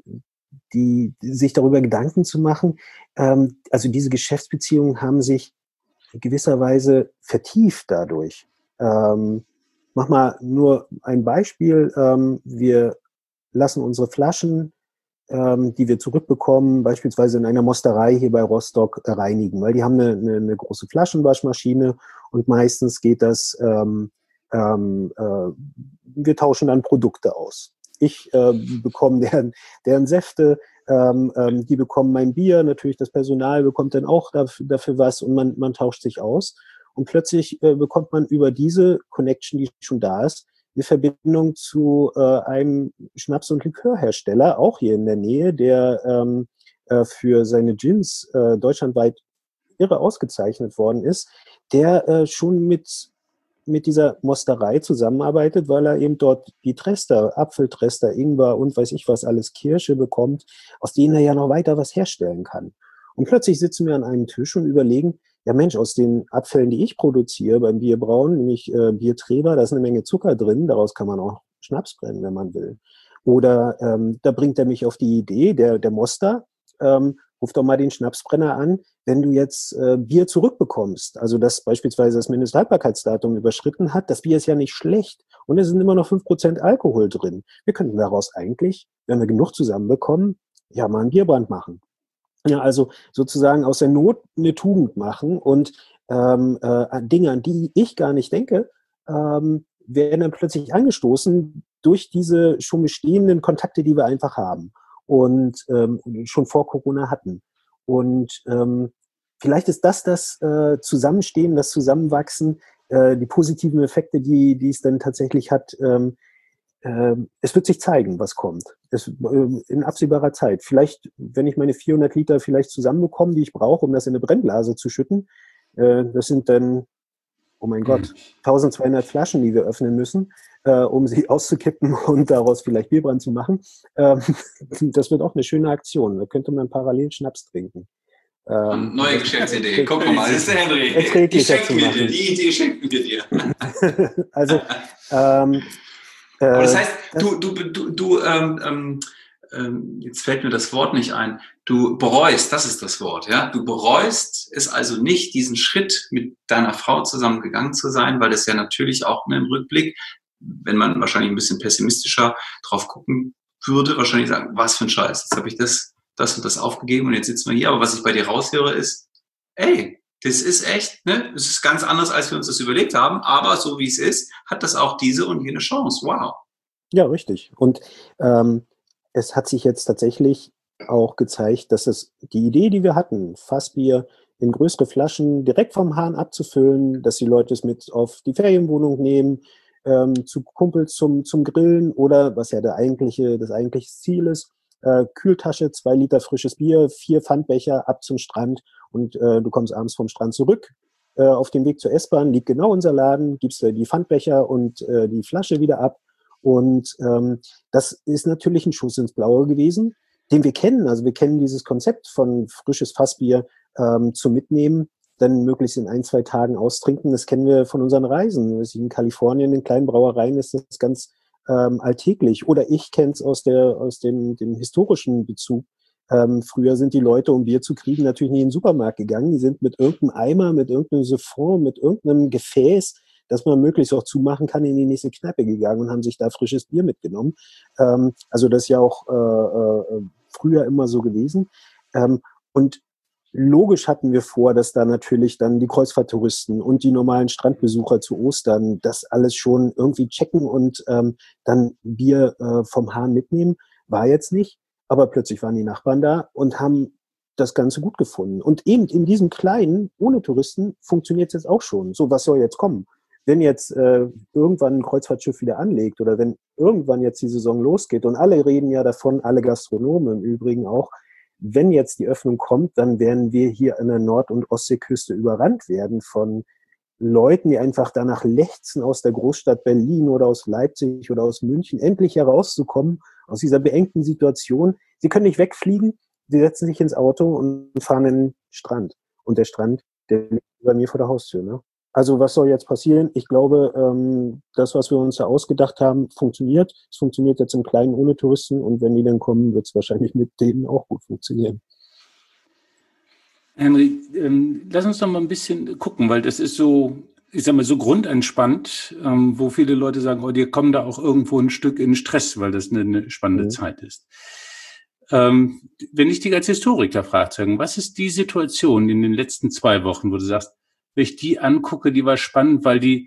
die, sich darüber Gedanken zu machen. Ähm, also diese Geschäftsbeziehungen haben sich in gewisser Weise vertieft dadurch. Ähm, mach mal nur ein Beispiel. Ähm, wir lassen unsere Flaschen, ähm, die wir zurückbekommen, beispielsweise in einer Mosterei hier bei Rostock äh, reinigen, weil die haben eine, eine, eine große Flaschenwaschmaschine und meistens geht das, ähm, ähm, äh, wir tauschen dann Produkte aus. Ich äh, bekomme deren, deren Säfte, ähm, ähm, die bekommen mein Bier, natürlich das Personal bekommt dann auch dafür, dafür was und man, man tauscht sich aus. Und plötzlich äh, bekommt man über diese Connection, die schon da ist, eine Verbindung zu äh, einem Schnaps- und Likörhersteller, auch hier in der Nähe, der ähm, äh, für seine Gins äh, deutschlandweit irre ausgezeichnet worden ist, der äh, schon mit, mit dieser Mosterei zusammenarbeitet, weil er eben dort die Trester, Apfeltrester, Ingwer und weiß ich was alles, Kirsche bekommt, aus denen er ja noch weiter was herstellen kann. Und plötzlich sitzen wir an einem Tisch und überlegen, ja Mensch, aus den Abfällen, die ich produziere beim Bierbrauen, nämlich äh, Biertreber, da ist eine Menge Zucker drin, daraus kann man auch Schnaps brennen, wenn man will. Oder ähm, da bringt er mich auf die Idee, der, der Moster, ähm, ruf doch mal den Schnapsbrenner an, wenn du jetzt äh, Bier zurückbekommst, also dass beispielsweise das Mindesthaltbarkeitsdatum überschritten hat, das Bier ist ja nicht schlecht und es sind immer noch fünf Prozent Alkohol drin. Wir könnten daraus eigentlich, wenn wir genug zusammenbekommen, ja mal einen Bierbrand machen. Ja, also sozusagen aus der Not eine Tugend machen und ähm, äh, Dinge, an die ich gar nicht denke, ähm, werden dann plötzlich angestoßen durch diese schon bestehenden Kontakte, die wir einfach haben und ähm, schon vor Corona hatten. Und ähm, vielleicht ist das das äh, Zusammenstehen, das Zusammenwachsen, äh, die positiven Effekte, die, die es dann tatsächlich hat. Ähm, ähm, es wird sich zeigen, was kommt. Es, äh, in absehbarer Zeit. Vielleicht, wenn ich meine vierhundert Liter vielleicht zusammenbekomme, die ich brauche, um das in eine Brennblase zu schütten, äh, das sind dann, oh mein Gott, eintausendzweihundert Flaschen, die wir öffnen müssen, äh, um sie auszukippen und daraus vielleicht Bierbrand zu machen. Ähm, das wird auch eine schöne Aktion. Da könnte man parallel Schnaps trinken. Ähm, Neue Geschäftsidee. Guck mal, das ist der Henry. Die schenken wir dir. Die Idee schenken wir dir. also, ähm, Aber das heißt, du, du, du, du ähm, ähm, jetzt fällt mir das Wort nicht ein, du bereust, das ist das Wort, ja, du bereust es also nicht, diesen Schritt mit deiner Frau zusammen gegangen zu sein, weil es ja natürlich auch ne, im Rückblick, wenn man wahrscheinlich ein bisschen pessimistischer drauf gucken würde, wahrscheinlich sagen, was für ein Scheiß, jetzt habe ich das, das und das aufgegeben und jetzt sitzen wir hier, aber was ich bei dir raushöre ist, ey, das ist echt, ne? Es ist ganz anders, als wir uns das überlegt haben, aber so wie es ist, hat das auch diese und jene Chance. Wow. Ja, richtig. Und ähm, es hat sich jetzt tatsächlich auch gezeigt, dass es die Idee, die wir hatten, Fassbier in größere Flaschen direkt vom Hahn abzufüllen, dass die Leute es mit auf die Ferienwohnung nehmen, ähm, zu Kumpels zum, zum Grillen oder, was ja der eigentliche, das eigentliche Ziel ist, äh, Kühltasche, zwei Liter frisches Bier, vier Pfandbecher ab zum Strand und äh, du kommst abends vom Strand zurück, äh, auf dem Weg zur S-Bahn liegt genau unser Laden, gibst du die Pfandbecher und äh, die Flasche wieder ab. Und ähm, das ist natürlich ein Schuss ins Blaue gewesen, den wir kennen. Also wir kennen dieses Konzept von frisches Fassbier ähm, zu mitnehmen, dann möglichst in ein, zwei Tagen austrinken. Das kennen wir von unseren Reisen. In Kalifornien, in kleinen Brauereien ist das ganz ähm, alltäglich. Oder ich kenne es aus, der, aus dem, dem historischen Bezug. Ähm, früher sind die Leute, um Bier zu kriegen, natürlich nicht in den Supermarkt gegangen. Die sind mit irgendeinem Eimer, mit irgendeinem Siphon, mit irgendeinem Gefäß, das man möglichst auch zumachen kann, in die nächste Kneipe gegangen und haben sich da frisches Bier mitgenommen. Ähm, also das ist ja auch äh, äh, früher immer so gewesen. Ähm, und logisch hatten wir vor, dass da natürlich dann die Kreuzfahrttouristen und die normalen Strandbesucher zu Ostern das alles schon irgendwie checken und ähm, dann Bier äh, vom Hahn mitnehmen. War jetzt nicht, aber plötzlich waren die Nachbarn da und haben das Ganze gut gefunden. Und eben in diesem Kleinen, ohne Touristen, funktioniert es jetzt auch schon. So, was soll jetzt kommen? Wenn jetzt äh, irgendwann ein Kreuzfahrtschiff wieder anlegt oder wenn irgendwann jetzt die Saison losgeht und alle reden ja davon, alle Gastronomen im Übrigen auch, wenn jetzt die Öffnung kommt, dann werden wir hier an der Nord- und Ostseeküste überrannt werden von Leuten, die einfach danach lechzen, aus der Großstadt Berlin oder aus Leipzig oder aus München endlich herauszukommen aus dieser beengten Situation. Sie können nicht wegfliegen, sie setzen sich ins Auto und fahren in den Strand. Und der Strand, der liegt bei mir vor der Haustür, ne? Also was soll jetzt passieren? Ich glaube, ähm, das, was wir uns da ausgedacht haben, funktioniert. Es funktioniert jetzt im Kleinen ohne Touristen und wenn die dann kommen, wird es wahrscheinlich mit denen auch gut funktionieren. Henry, ähm, lass uns doch mal ein bisschen gucken, weil das ist so, ich sag mal, so grundentspannt, ähm, wo viele Leute sagen, oh, die kommen da auch irgendwo ein Stück in Stress, weil das eine, eine spannende mhm. Zeit ist. Ähm, wenn ich dich als Historiker frage, was ist die Situation in den letzten zwei Wochen, wo du sagst, wenn ich die angucke, die war spannend, weil die,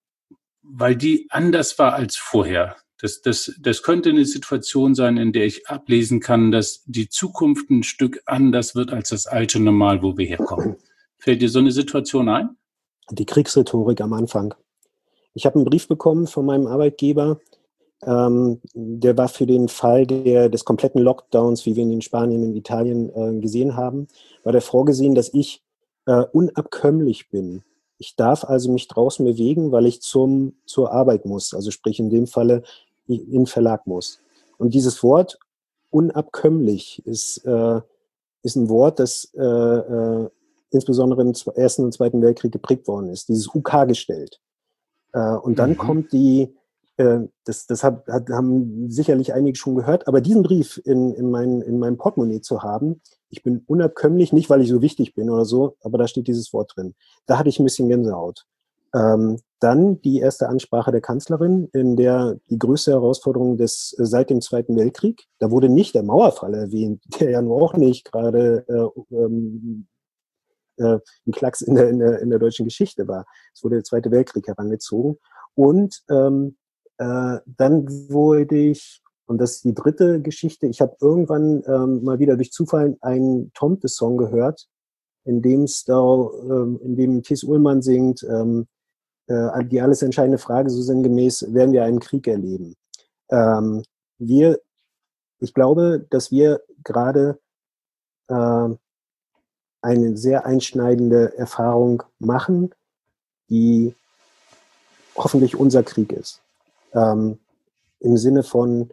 weil die anders war als vorher. Das, das, das könnte eine Situation sein, in der ich ablesen kann, dass die Zukunft ein Stück anders wird als das alte Normal, wo wir herkommen. Fällt dir so eine Situation ein? Die Kriegsrhetorik am Anfang. Ich habe einen Brief bekommen von meinem Arbeitgeber, ähm, der war für den Fall der, des kompletten Lockdowns, wie wir ihn in Spanien und Italien äh, gesehen haben, war der vorgesehen, dass ich Uh, unabkömmlich bin. Ich darf also mich draußen bewegen, weil ich zum, zur Arbeit muss, also sprich in dem Falle in den Verlag muss. Und dieses Wort unabkömmlich ist, äh, ist ein Wort, das äh, äh, insbesondere im Ersten und Zweiten Weltkrieg geprägt worden ist, dieses U K gestellt. Äh, und dann mhm. kommt die, äh, das, das hat, hat, haben sicherlich einige schon gehört, aber diesen Brief in, in, mein, in meinem Portemonnaie zu haben, ich bin unabkömmlich, nicht weil ich so wichtig bin oder so, aber da steht dieses Wort drin. Da hatte ich ein bisschen Gänsehaut. Ähm, dann die erste Ansprache der Kanzlerin, in der die größte Herausforderung des äh, seit dem Zweiten Weltkrieg, da wurde nicht der Mauerfall erwähnt, der ja nur auch nicht gerade äh, ähm, äh, ein Klacks in der, in, der, in der deutschen Geschichte war. Es wurde der Zweite Weltkrieg herangezogen. Und ähm, äh, dann wurde ich Und das ist die dritte Geschichte. Ich habe irgendwann ähm, mal wieder durch Zufall einen Tomte-Song gehört, in dem es da, ähm, in dem Thies Ullmann singt, ähm, äh, die alles entscheidende Frage, so sinngemäß, werden wir einen Krieg erleben? Ähm, wir, ich glaube, dass wir gerade äh, eine sehr einschneidende Erfahrung machen, die hoffentlich unser Krieg ist. Ähm, Im Sinne von,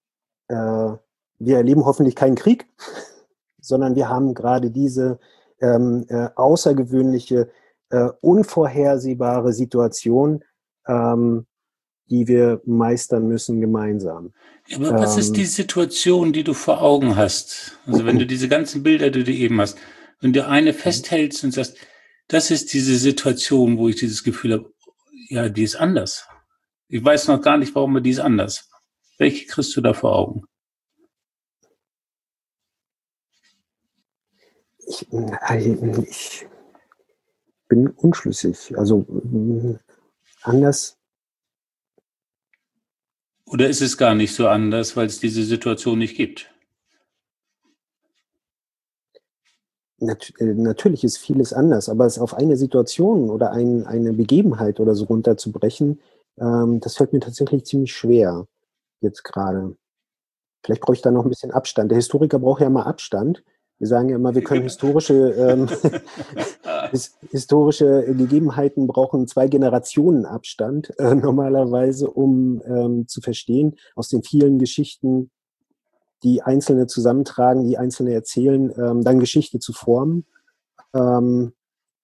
wir erleben hoffentlich keinen Krieg, sondern wir haben gerade diese ähm, äh, außergewöhnliche, äh, unvorhersehbare Situation, ähm, die wir meistern müssen gemeinsam. Aber was ähm, ist die Situation, die du vor Augen hast? Also wenn du diese ganzen Bilder, die du eben hast, wenn du eine festhältst und sagst, das ist diese Situation, wo ich dieses Gefühl habe, ja, die ist anders. Ich weiß noch gar nicht, warum, aber die ist anders. Welche kriegst du da vor Augen? Ich, ich bin unschlüssig. Also anders. Oder ist es gar nicht so anders, weil es diese Situation nicht gibt? Nat- natürlich ist vieles anders, aber es auf eine Situation oder ein, eine Begebenheit oder so runterzubrechen, ähm, das fällt mir tatsächlich ziemlich schwer jetzt gerade. Vielleicht brauche ich da noch ein bisschen Abstand. Der Historiker braucht ja mal Abstand. Wir sagen ja immer, wir können historische, ähm, his, historische Gegebenheiten brauchen zwei Generationen Abstand äh, normalerweise, um ähm, zu verstehen, aus den vielen Geschichten, die Einzelne zusammentragen, die Einzelne erzählen, ähm, dann Geschichte zu formen. Ähm,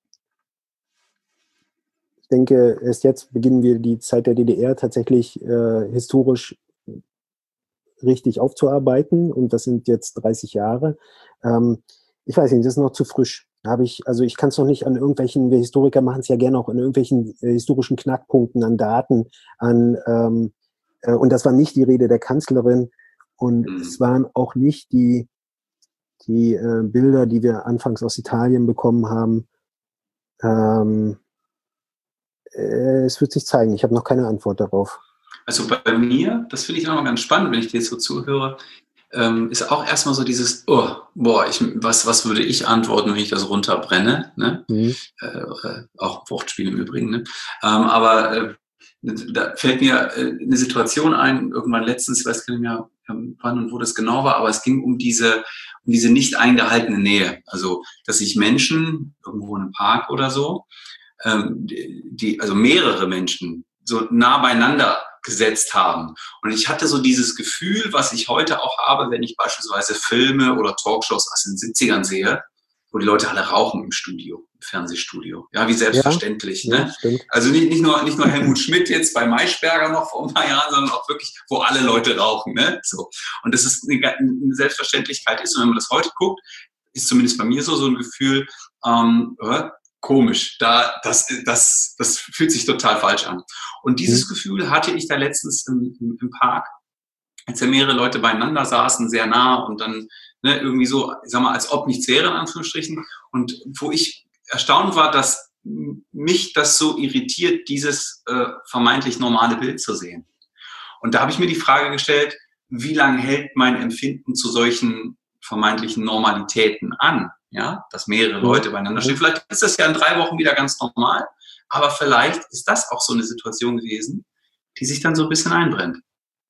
ich denke, erst jetzt beginnen wir die Zeit der D D R tatsächlich äh, historisch richtig aufzuarbeiten, und das sind jetzt dreißig Jahre. Ähm, ich weiß nicht, das ist noch zu frisch. Habe ich, also ich kann es noch nicht an irgendwelchen, wir Historiker machen es ja gerne auch an irgendwelchen äh, historischen Knackpunkten, an Daten, an ähm, äh, und das war nicht die Rede der Kanzlerin, und mhm. es waren auch nicht die, die äh, Bilder, die wir anfangs aus Italien bekommen haben. Ähm, äh, es wird sich zeigen. Ich habe noch keine Antwort darauf. Also bei mir, das finde ich auch noch ganz spannend, wenn ich dir jetzt so zuhöre, ähm, ist auch erstmal so dieses, oh, boah, ich, was, was würde ich antworten, wenn ich das runterbrenne? Ne? Mhm. Äh, auch ein Wortspiel im Übrigen. Ne? Ähm, aber äh, da fällt mir äh, eine Situation ein, irgendwann letztens, ich weiß gar nicht mehr, wann und wo das genau war, aber es ging um diese, um diese nicht eingehaltene Nähe. Also, dass sich Menschen irgendwo in einem Park oder so, ähm, die, also mehrere Menschen so nah beieinander gesetzt haben. Und ich hatte so dieses Gefühl, was ich heute auch habe, wenn ich beispielsweise Filme oder Talkshows aus den siebzigern sehe, wo die Leute alle rauchen im Studio, im Fernsehstudio. Ja, wie selbstverständlich. Ja, ne? Ja, also nicht, nicht, nur, nicht nur Helmut Schmidt jetzt bei Maischberger noch vor ein paar Jahren, sondern auch wirklich, wo alle Leute rauchen. Ne? So. Und das ist eine, eine Selbstverständlichkeit ist. Und wenn man das heute guckt, ist zumindest bei mir so, so ein Gefühl, ähm, äh, komisch, da, das, das, das fühlt sich total falsch an. Und dieses mhm. Gefühl hatte ich da letztens im, im, im Park, als ja mehrere Leute beieinander saßen, sehr nah und dann ne, irgendwie so, ich sag mal, als ob nichts wäre, in Anführungsstrichen. Und wo ich erstaunt war, dass mich das so irritiert, dieses äh, vermeintlich normale Bild zu sehen. Und da habe ich mir die Frage gestellt, wie lange hält mein Empfinden zu solchen vermeintlichen Normalitäten an? Ja, dass mehrere Leute beieinander stehen. Vielleicht ist das ja in drei Wochen wieder ganz normal, aber vielleicht ist das auch so eine Situation gewesen, die sich dann so ein bisschen einbrennt.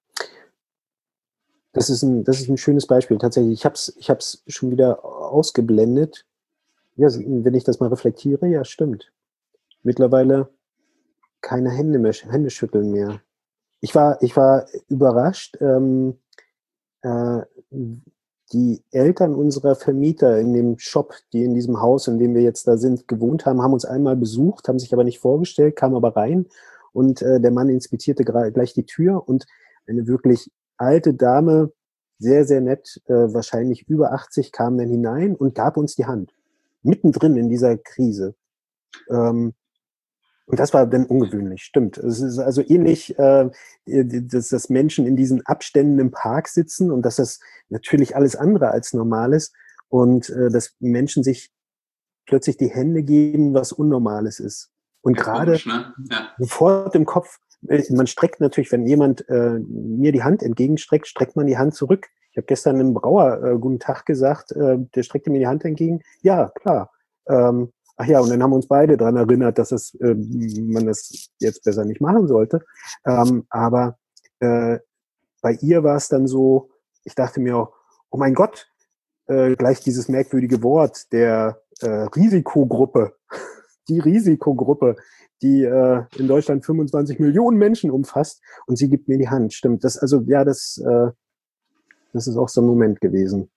Das ist ein, das ist ein schönes Beispiel. Tatsächlich, ich habe es ich hab's schon wieder ausgeblendet. Ja, wenn ich das mal reflektiere, ja, stimmt. Mittlerweile keine Hände mehr, Hände schütteln mehr. Ich war, ich war überrascht. Ähm, äh, Die Eltern unserer Vermieter in dem Shop, die in diesem Haus, in dem wir jetzt da sind, gewohnt haben, haben uns einmal besucht, haben sich aber nicht vorgestellt, kamen aber rein und äh, der Mann inspizierte gleich die Tür und eine wirklich alte Dame, sehr, sehr nett, äh, wahrscheinlich über achtzig, kam dann hinein und gab uns die Hand. Mittendrin in dieser Krise. Ähm, Und das war dann ungewöhnlich, stimmt. Es ist also ähnlich, äh, dass, dass Menschen in diesen Abständen im Park sitzen und dass das natürlich alles andere als normal ist und äh, dass Menschen sich plötzlich die Hände geben, was Unnormales ist. Und ja, gerade komisch, ne? Ja. Sofort im Kopf, man streckt natürlich, wenn jemand äh, mir die Hand entgegenstreckt, streckt man die Hand zurück. Ich habe gestern einem Brauer äh, guten Tag gesagt, äh, der streckte mir die Hand entgegen. Ja, klar. Ähm, Ach ja, und dann haben wir uns beide daran erinnert, dass es, äh, man das jetzt besser nicht machen sollte. Ähm, aber äh, bei ihr war es dann so, ich dachte mir auch, oh mein Gott, äh, gleich dieses merkwürdige Wort der äh, Risikogruppe, die Risikogruppe, die äh, in Deutschland fünfundzwanzig Millionen Menschen umfasst, und sie gibt mir die Hand. Stimmt, das also ja, das, äh, das ist auch so ein Moment gewesen.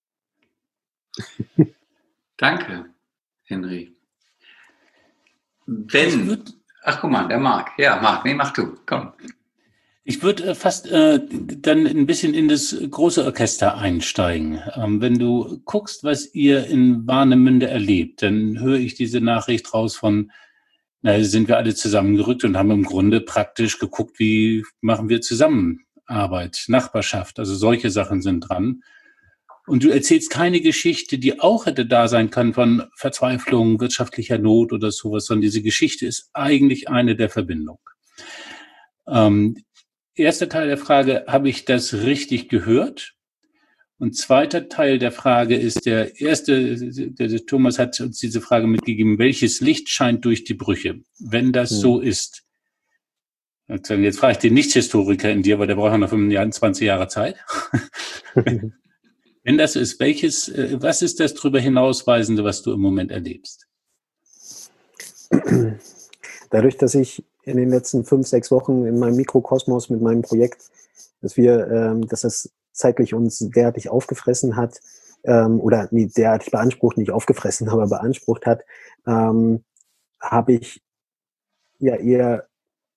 Danke, Henry. Wenn, würd, ach guck mal, der Marc. Ja, Marc, nee, mach du, komm. Ich würde äh, fast äh, dann ein bisschen in das große Orchester einsteigen. Ähm, wenn du guckst, was ihr in Warnemünde erlebt, dann höre ich diese Nachricht raus von, na, sind wir alle zusammengerückt und haben im Grunde praktisch geguckt, wie machen wir Zusammenarbeit, Nachbarschaft, also solche Sachen sind dran. Und du erzählst keine Geschichte, die auch hätte da sein können von Verzweiflung, wirtschaftlicher Not oder sowas, sondern diese Geschichte ist eigentlich eine der Verbindung. Ähm, erster Teil der Frage, habe ich das richtig gehört? Und zweiter Teil der Frage ist, der erste, der, der Thomas hat uns diese Frage mitgegeben, welches Licht scheint durch die Brüche? Wenn das hm. so ist, jetzt frage ich den Nicht-Historiker in dir, weil der braucht ja noch fünfundzwanzig Jahre Zeit. Wenn das ist, welches, was ist das darüber hinausweisende, was du im Moment erlebst? Dadurch, dass ich in den letzten fünf, sechs Wochen in meinem Mikrokosmos mit meinem Projekt, dass wir, ähm, dass das zeitlich uns derartig aufgefressen hat, ähm, oder nee, derartig beansprucht, nicht aufgefressen, aber beansprucht hat, ähm, habe ich ja eher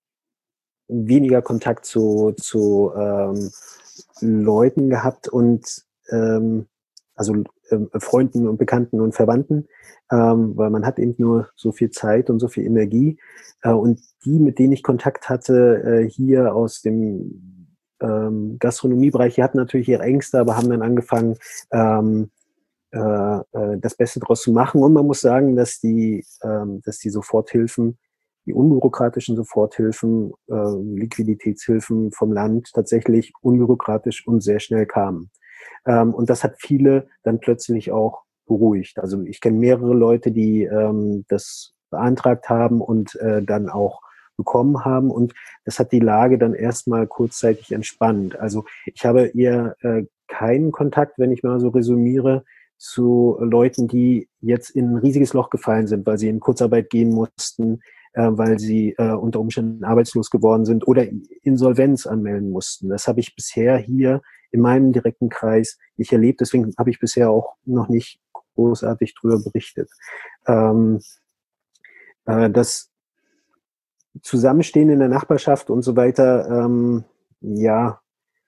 weniger Kontakt zu, zu ähm, Leuten gehabt und ähm, also äh, Freunden und Bekannten und Verwandten, ähm, weil man hat eben nur so viel Zeit und so viel Energie. Äh, und die, mit denen ich Kontakt hatte, äh, hier aus dem ähm, Gastronomiebereich, die hatten natürlich ihre Ängste, aber haben dann angefangen, ähm, äh, äh, das Beste draus zu machen. Und man muss sagen, dass die, ähm, dass die Soforthilfen, die unbürokratischen Soforthilfen, äh, Liquiditätshilfen vom Land tatsächlich unbürokratisch und sehr schnell kamen. Ähm, und das hat viele dann plötzlich auch beruhigt. Also ich kenne mehrere Leute, die ähm, das beantragt haben und äh, dann auch bekommen haben. Und das hat die Lage dann erstmal kurzzeitig entspannt. Also ich habe eher äh, keinen Kontakt, wenn ich mal so resümiere, zu Leuten, die jetzt in ein riesiges Loch gefallen sind, weil sie in Kurzarbeit gehen mussten, äh, weil sie äh, unter Umständen arbeitslos geworden sind oder Insolvenz anmelden mussten. Das habe ich bisher hier in meinem direkten Kreis nicht erlebt. Deswegen habe ich bisher auch noch nicht großartig drüber berichtet. Ähm, äh, das Zusammenstehen in der Nachbarschaft und so weiter, ähm, ja,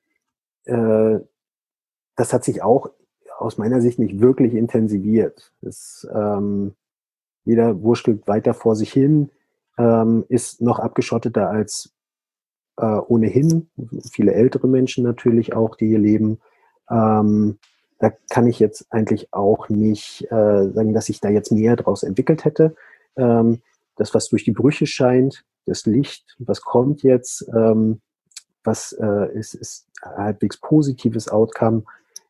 äh, das hat sich auch aus meiner Sicht nicht wirklich intensiviert. Es, ähm, jeder wurschtelt weiter vor sich hin, ähm, ist noch abgeschotteter als äh, ohnehin. Viele ältere Menschen natürlich auch, die hier leben. Ähm, da kann ich jetzt eigentlich auch nicht äh, sagen, dass sich da jetzt mehr draus entwickelt hätte. Ähm, das, was durch die Brüche scheint, das Licht, was kommt jetzt, ähm, was äh, ist, ist halbwegs positives Outcome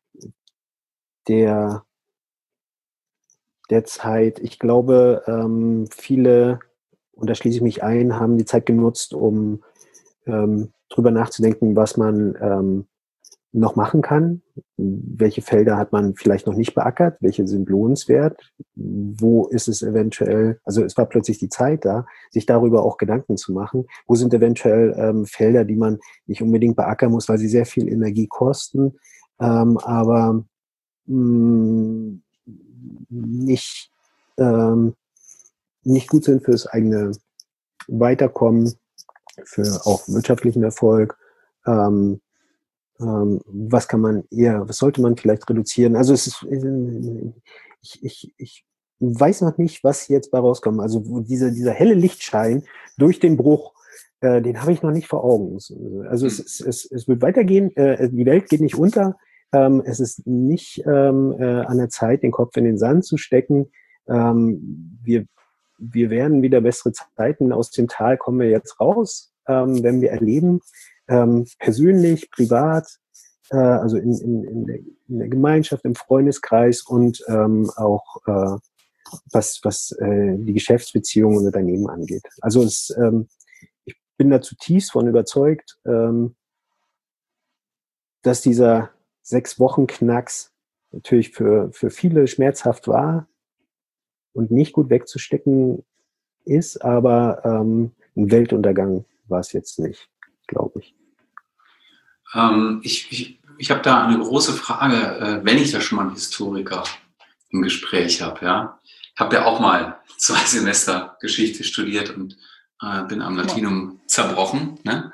der, der Zeit. Ich glaube, ähm, viele, und da schließe ich mich ein, haben die Zeit genutzt, um ähm, drüber nachzudenken, was man ähm, noch machen kann. Welche Felder hat man vielleicht noch nicht beackert? Welche sind lohnenswert? Wo ist es eventuell, also es war plötzlich die Zeit da, sich darüber auch Gedanken zu machen. Wo sind eventuell ähm, Felder, die man nicht unbedingt beackern muss, weil sie sehr viel Energie kosten, ähm, aber mh, nicht, ähm, nicht gut sind für das eigene Weiterkommen, für auch wirtschaftlichen Erfolg. Ähm, ähm, was kann man eher, was sollte man vielleicht reduzieren? Also es ist, ich, ich, ich weiß noch nicht, was jetzt bei rauskommt. Also wo dieser, dieser helle Lichtschein durch den Bruch, äh, den habe ich noch nicht vor Augen. Also es, es, es, es wird weitergehen, äh, die Welt geht nicht unter. Ähm, es ist nicht ähm, äh, an der Zeit, den Kopf in den Sand zu stecken. Ähm, wir, wir werden wieder bessere Zeiten. Aus dem Tal kommen wir jetzt raus, ähm, wenn wir erleben, ähm, persönlich, privat, äh, also in, in, in, der, in der Gemeinschaft, im Freundeskreis und ähm, auch äh, was, was äh, die Geschäftsbeziehungen und Unternehmen angeht. Also es, ähm, ich bin da zutiefst von überzeugt, ähm, dass dieser sechs Wochen Knacks natürlich für, für viele schmerzhaft war und nicht gut wegzustecken ist, aber ähm, ein Weltuntergang war es jetzt nicht, glaube ich. Ähm, ich ich, ich habe da eine große Frage, äh, wenn ich da schon mal einen Historiker im Gespräch habe. Ja? Ich habe ja auch mal zwei Semester Geschichte studiert und äh, bin am Latinum ja. zerbrochen. Ne?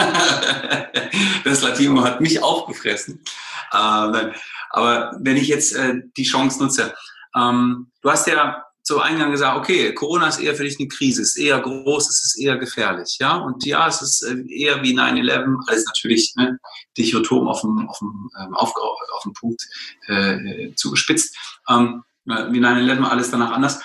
Das Latinum hat mich aufgefressen. Äh, aber wenn ich jetzt äh, die Chance nutze, ähm, du hast ja zu Eingang gesagt, okay, Corona ist eher für dich eine Krise, es ist eher groß, es ist eher gefährlich, ja, und ja, es ist eher wie nine eleven, alles natürlich ne, dichotom auf dem, auf dem, auf, auf dem Punkt äh, zugespitzt, ähm, wie nine eleven, alles danach anders.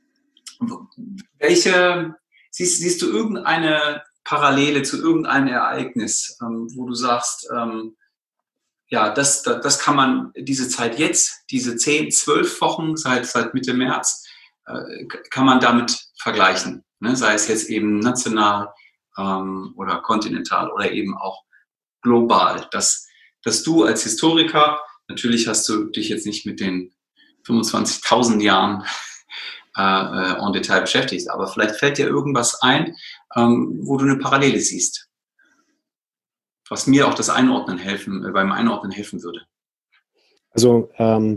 Welche, siehst, siehst du irgendeine Parallele zu irgendeinem Ereignis, ähm, wo du sagst, ähm, ja, das, das, das kann man, diese Zeit jetzt, diese zehn, zwölf Wochen seit, seit Mitte März, kann man damit vergleichen, ne? Sei es jetzt eben national ähm, oder kontinental oder eben auch global, dass, dass du als Historiker Natürlich hast du dich jetzt nicht mit den fünfundzwanzigtausend Jahren äh, en Detail beschäftigt, aber vielleicht fällt dir irgendwas ein, ähm, wo du eine Parallele siehst, was mir auch das Einordnen helfen, äh, beim Einordnen helfen würde. Also ähm,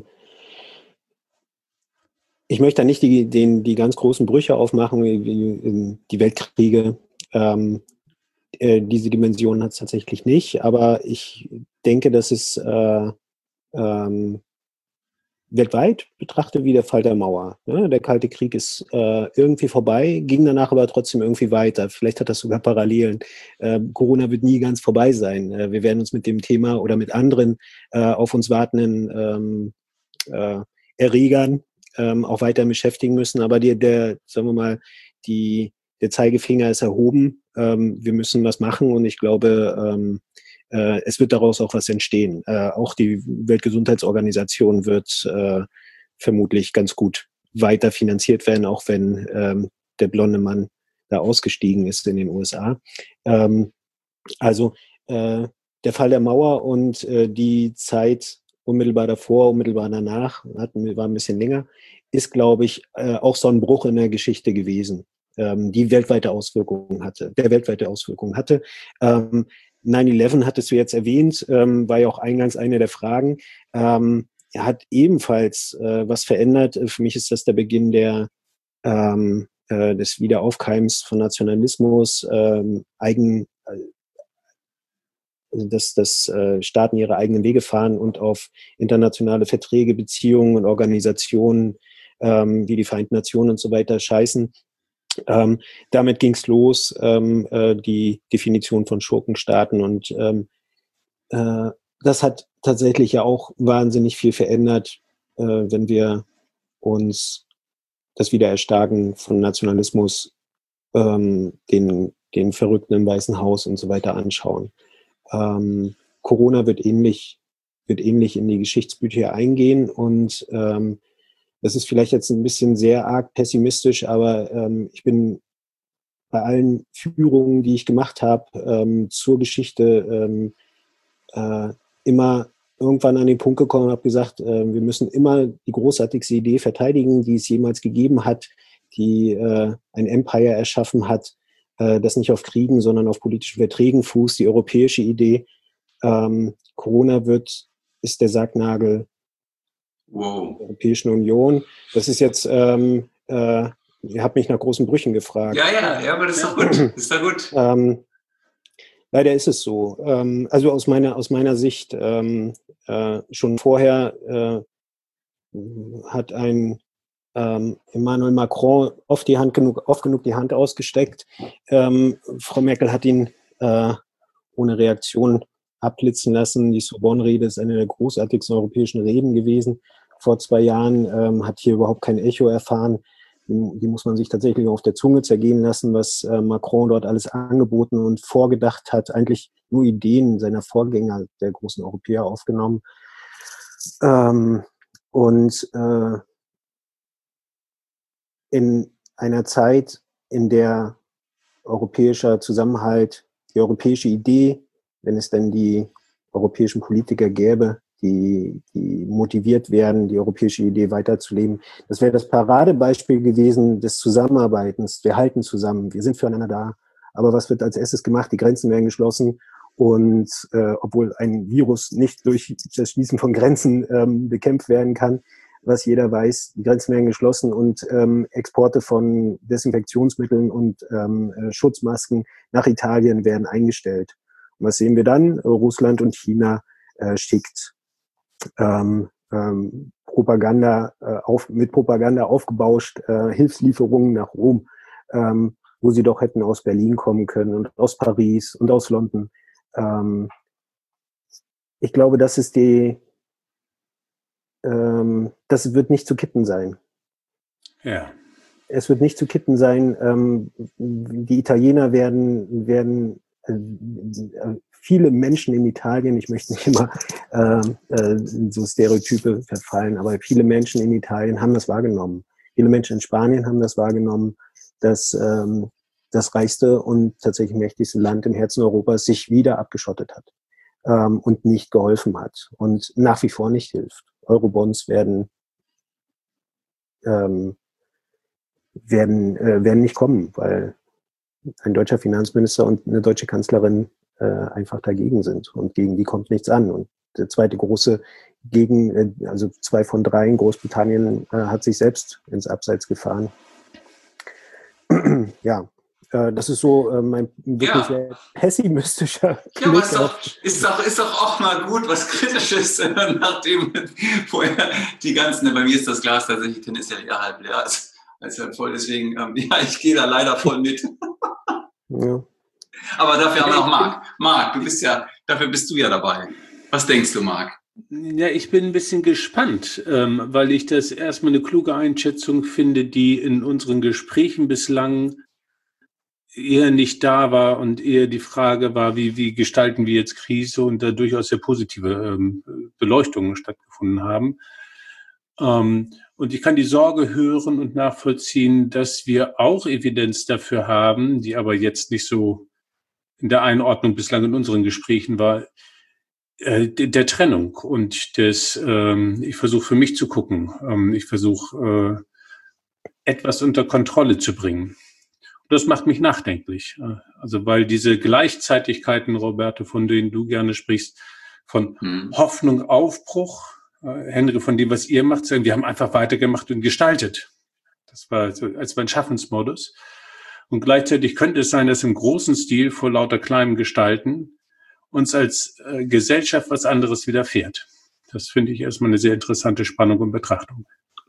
ich möchte da nicht die, den, die ganz großen Brüche aufmachen, wie, wie die Weltkriege. Ähm, äh, diese Dimension hat es tatsächlich nicht, aber ich denke, dass es äh, ähm, weltweit betrachtet wie der Fall der Mauer. Ne? Der Kalte Krieg ist äh, irgendwie vorbei, ging danach aber trotzdem irgendwie weiter. Vielleicht hat das sogar Parallelen. Äh, Corona wird nie ganz vorbei sein. Äh, wir werden uns mit dem Thema oder mit anderen äh, auf uns wartenden ähm, äh, Erregern ähm, auch weiter beschäftigen müssen. Aber die, der, sagen wir mal, die, der Zeigefinger ist erhoben. Ähm, wir müssen was machen und ich glaube, ähm, äh, es wird daraus auch was entstehen. Äh, auch die Weltgesundheitsorganisation wird äh, vermutlich ganz gut weiter finanziert werden, auch wenn ähm, der blonde Mann da ausgestiegen ist in den U S A. Ähm, also äh, der Fall der Mauer und äh, die Zeit unmittelbar davor, unmittelbar danach, hatten, war ein bisschen länger, ist, glaube ich, äh, auch so ein Bruch in der Geschichte gewesen, ähm, die weltweite Auswirkungen hatte, der weltweite Auswirkungen hatte. Ähm, neun elf hattest du jetzt erwähnt, ähm, war ja auch eingangs eine der Fragen. Ähm, er hat ebenfalls äh, was verändert. Für mich ist das der Beginn der, ähm, äh, des Wiederaufkeims von Nationalismus, ähm, eigen, also dass, dass äh, Staaten ihre eigenen Wege fahren und auf internationale Verträge, Beziehungen und Organisationen ähm, wie die Vereinten Nationen und so weiter scheißen. Ähm, damit ging es los, ähm, äh, die Definition von Schurkenstaaten und ähm, äh, das hat tatsächlich ja auch wahnsinnig viel verändert, äh, wenn wir uns das Wiedererstarken von Nationalismus, ähm, den, den Verrückten im Weißen Haus und so weiter anschauen. Ähm, Corona wird ähnlich, wird ähnlich in die Geschichtsbücher eingehen und ähm, das ist vielleicht jetzt ein bisschen sehr arg pessimistisch, aber ähm, ich bin bei allen Führungen, die ich gemacht habe ähm, zur Geschichte, ähm, äh, immer irgendwann an den Punkt gekommen und habe gesagt, äh, wir müssen immer die großartigste Idee verteidigen, die es jemals gegeben hat, die äh, ein Empire erschaffen hat, äh, das nicht auf Kriegen, sondern auf politischen Verträgen fußt, die europäische Idee. Ähm, Corona wird, ist der Sargnagel Wow. der Europäischen Union. Das ist jetzt, ähm, äh, ihr habt mich nach großen Brüchen gefragt. Ja, ja, ja, aber das ist doch gut. Das ist doch gut. Ähm, leider ist es so. Ähm, also aus meiner, aus meiner Sicht ähm, äh, schon vorher äh, hat ein ähm, Emmanuel Macron oft die Hand genug, oft genug die Hand ausgesteckt. Ähm, Frau Merkel hat ihn äh, ohne Reaktion abblitzen lassen. Die Sorbonne-Rede ist eine der großartigsten europäischen Reden gewesen. Vor zwei Jahren ähm, hat hier überhaupt kein Echo erfahren. Die, die muss man sich tatsächlich auf der Zunge zergehen lassen, was äh, Macron dort alles angeboten und vorgedacht hat. Eigentlich nur Ideen seiner Vorgänger, der großen Europäer, aufgenommen. Ähm, und äh, in einer Zeit, in der europäischer Zusammenhalt, die europäische Idee, wenn es denn die europäischen Politiker gäbe, die, die motiviert werden, die europäische Idee weiterzuleben. Das wäre das Paradebeispiel gewesen des Zusammenarbeitens. Wir halten zusammen, wir sind füreinander da. Aber was wird als erstes gemacht? Die Grenzen werden geschlossen. Und äh, obwohl ein Virus nicht durch das Schließen von Grenzen ähm, bekämpft werden kann, was jeder weiß, die Grenzen werden geschlossen und ähm, Exporte von Desinfektionsmitteln und ähm, Schutzmasken nach Italien werden eingestellt. Und was sehen wir dann? Russland und China äh, schickt ähm, ähm, Propaganda äh, auf, mit Propaganda aufgebauscht äh, Hilfslieferungen nach Rom, ähm, wo sie doch hätten aus Berlin kommen können und aus Paris und aus London. Ähm, ich glaube, das ist die ähm, das wird nicht zu kitten sein. Ja. Es wird nicht zu kitten sein. Ähm, die Italiener werden, werden äh, viele Menschen in Italien, ich möchte nicht immer äh, äh, so Stereotype verfallen, aber viele Menschen in Italien haben das wahrgenommen. Viele Menschen in Spanien haben das wahrgenommen, dass ähm, das reichste und tatsächlich mächtigste Land im Herzen Europas sich wieder abgeschottet hat. ähm, und nicht geholfen hat und nach wie vor nicht hilft. Eurobonds werden ähm, werden äh, werden nicht kommen, weil ein deutscher Finanzminister und eine deutsche Kanzlerin äh, einfach dagegen sind und gegen die kommt nichts an. Und der zweite große Gegen, äh, also zwei von drei in Großbritannien äh, hat sich selbst ins Abseits gefahren. Ja, äh, das ist so äh, mein wirklich Ja. sehr pessimistischer Ja, aber Blick ist doch, auf- ist, doch, ist doch auch mal gut, was Kritisches, äh, nachdem vorher die ganzen, bei mir ist das Glas tatsächlich tendenziell eher halb leer als, als halb voll, deswegen, ähm, ja, ich gehe da leider voll mit. Ja. Aber dafür haben wir noch Marc. Marc, du bist ja, dafür bist du ja dabei. Was denkst du, Marc? Ja, ich bin ein bisschen gespannt, ähm, weil ich das erstmal eine kluge Einschätzung finde, die in unseren Gesprächen bislang eher nicht da war und eher die Frage war, wie, wie gestalten wir jetzt Krise und da durchaus sehr positive ähm, Beleuchtungen stattgefunden haben. Ähm, und ich kann die Sorge hören und nachvollziehen, dass wir auch Evidenz dafür haben, die aber jetzt nicht so in der Einordnung bislang in unseren Gesprächen war, äh, der, der Trennung und des, ähm, ich versuche für mich zu gucken, ähm, ich versuche äh, etwas unter Kontrolle zu bringen. Und das macht mich nachdenklich. Äh, also weil diese Gleichzeitigkeiten, Roberto, von denen du gerne sprichst, von Hm. Hoffnung, Aufbruch, äh, Henry, von dem, was ihr macht, sagen, wir haben einfach weitergemacht und gestaltet. Das war so, als war ein Schaffensmodus. Und gleichzeitig könnte es sein, dass im großen Stil vor lauter kleinem Gestalten uns als äh, Gesellschaft was anderes widerfährt. Das finde ich erstmal eine sehr interessante Spannung und Betrachtung.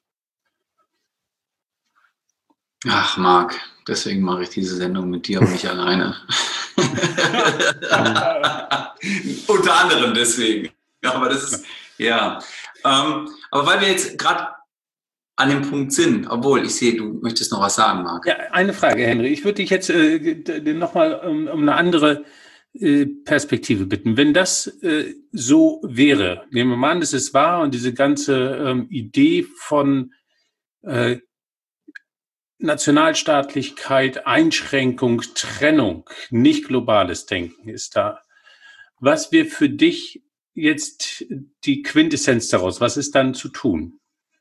Ach, Marc, deswegen mache ich diese Sendung mit dir und nicht alleine. Unter anderem deswegen. Ja, aber das ist, ja. Ähm, aber weil wir jetzt gerade an dem Punkt sind, obwohl ich sehe, du möchtest noch was sagen, Marc. Ja, eine Frage, Henry. Ich würde dich jetzt äh, nochmal um, um eine andere äh, Perspektive bitten. Wenn das äh, so wäre, nehmen wir mal an, das ist wahr und diese ganze ähm, Idee von äh, Nationalstaatlichkeit, Einschränkung, Trennung, nicht globales Denken ist da. Was wäre für dich jetzt die Quintessenz daraus? Was ist dann zu tun?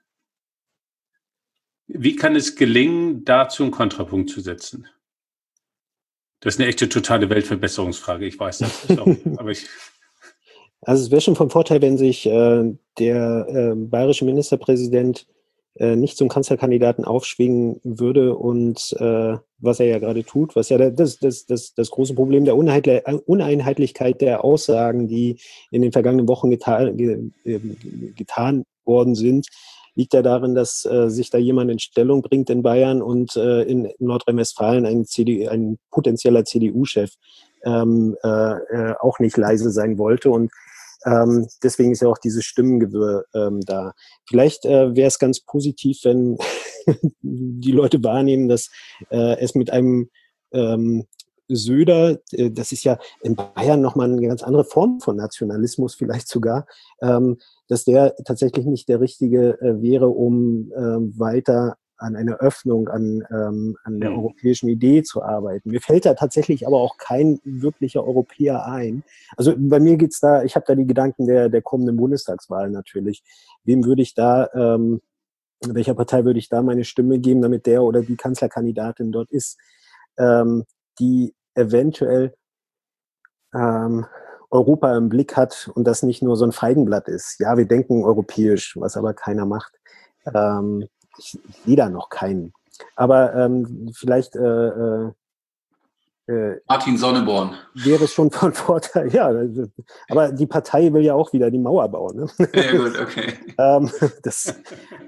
Wie kann es gelingen, dazu einen Kontrapunkt zu setzen? Das ist eine echte totale Weltverbesserungsfrage. Ich weiß das. Sorry, aber ich Also es wäre schon vom Vorteil, wenn sich äh, der äh, bayerische Ministerpräsident äh, nicht zum Kanzlerkandidaten aufschwingen würde und äh, was er ja gerade tut, was ja das, das, das, das große Problem der Uneinheitlichkeit der Aussagen, die in den vergangenen Wochen getan, ge, getan worden sind, liegt ja darin, dass äh, sich da jemand in Stellung bringt in Bayern und äh, in Nordrhein-Westfalen ein, C D U, ein potenzieller C D U-Chef ähm, äh, auch nicht leise sein wollte. Und ähm, deswegen ist ja auch dieses Stimmengewirr ähm, da. Vielleicht äh, wäre es ganz positiv, wenn die Leute wahrnehmen, dass äh, es mit einem ähm, Söder, äh, das ist ja in Bayern nochmal eine ganz andere Form von Nationalismus vielleicht sogar, ähm, dass der tatsächlich nicht der richtige äh, wäre, um äh, weiter an einer Öffnung, an, ähm, an der Mhm. europäischen Idee zu arbeiten. Mir fällt da tatsächlich aber auch kein wirklicher Europäer ein. Also bei mir geht's da, ich habe da die Gedanken der, der kommenden Bundestagswahl natürlich. Wem würde ich da, ähm, welcher Partei würde ich da meine Stimme geben, damit der oder die Kanzlerkandidatin dort ist, ähm, die eventuell ähm, Europa im Blick hat und das nicht nur so ein Feigenblatt ist. Ja, wir denken europäisch, was aber keiner macht. Ähm, ich, ich sehe da noch keinen. Aber ähm, vielleicht äh, äh, äh, Martin Sonneborn. wäre es schon von Vorteil. Ja, aber die Partei will ja auch wieder die Mauer bauen. Ne? Ja gut, okay. ähm, das,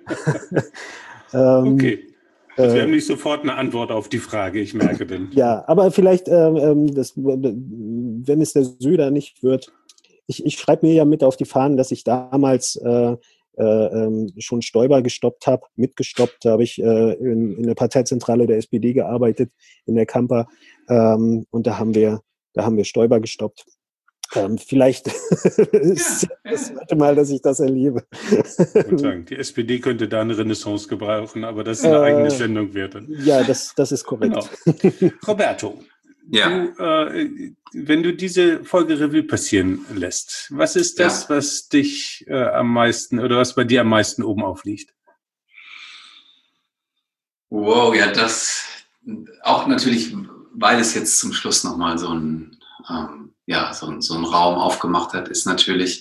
ähm, okay. Also wir äh, haben nicht sofort eine Antwort auf die Frage, ich merke denn. Ja, aber vielleicht, ähm, das, wenn es der Söder nicht wird, ich, ich schreibe mir ja mit auf die Fahnen, dass ich damals äh, äh, ähm, schon Stoiber gestoppt habe, mitgestoppt, da habe ich äh, in, in der Parteizentrale der S P D gearbeitet, in der Kampa, ähm, und da haben wir, da haben wir Stoiber gestoppt. Ähm, vielleicht ist Ja, das zweite Mal, dass ich das erlebe. Guten Tag. Die S P D könnte da eine Renaissance gebrauchen, aber das ist eine Äh, eigene Sendung wert. Ja, das, das ist korrekt. Genau. Roberto, Ja. Du, äh, wenn du diese Folge Revue passieren lässt, was ist das, ja. was dich äh, am meisten oder was bei dir am meisten oben aufliegt? Wow, ja, das auch natürlich, weil es jetzt zum Schluss nochmal so ein, ähm, ja, so, ein, so ein Raum aufgemacht hat, ist natürlich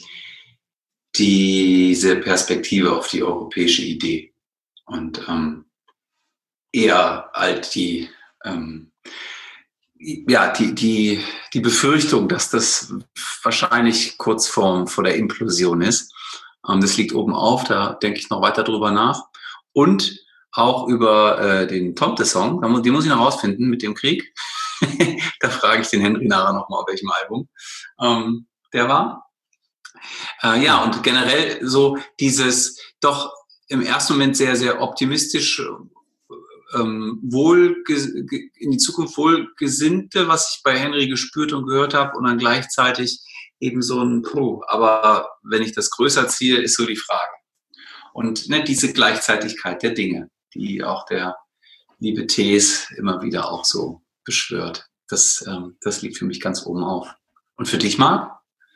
diese Perspektive auf die europäische Idee und ähm, eher als die, ähm, ja, die, die, die Befürchtung, dass das wahrscheinlich kurz vor, vor der Implosion ist. Ähm, das liegt oben auf, da denke ich noch weiter drüber nach. Und auch über äh, den Tomte-Song, den muss ich noch rausfinden mit dem Krieg. Da frage ich den Henry nachher nochmal, auf welchem Album ähm, der war. Äh, ja, und generell so dieses doch im ersten Moment sehr, sehr optimistisch ähm, wohl in die Zukunft wohlgesinnte, was ich bei Henry gespürt und gehört habe, und dann gleichzeitig eben so ein Puh, aber wenn ich das größer ziehe, ist so die Frage. Und ne, diese Gleichzeitigkeit der Dinge, die auch der liebe Thees immer wieder auch so beschwört, das, ähm, das liegt für mich ganz oben auf. Und für dich, Marc?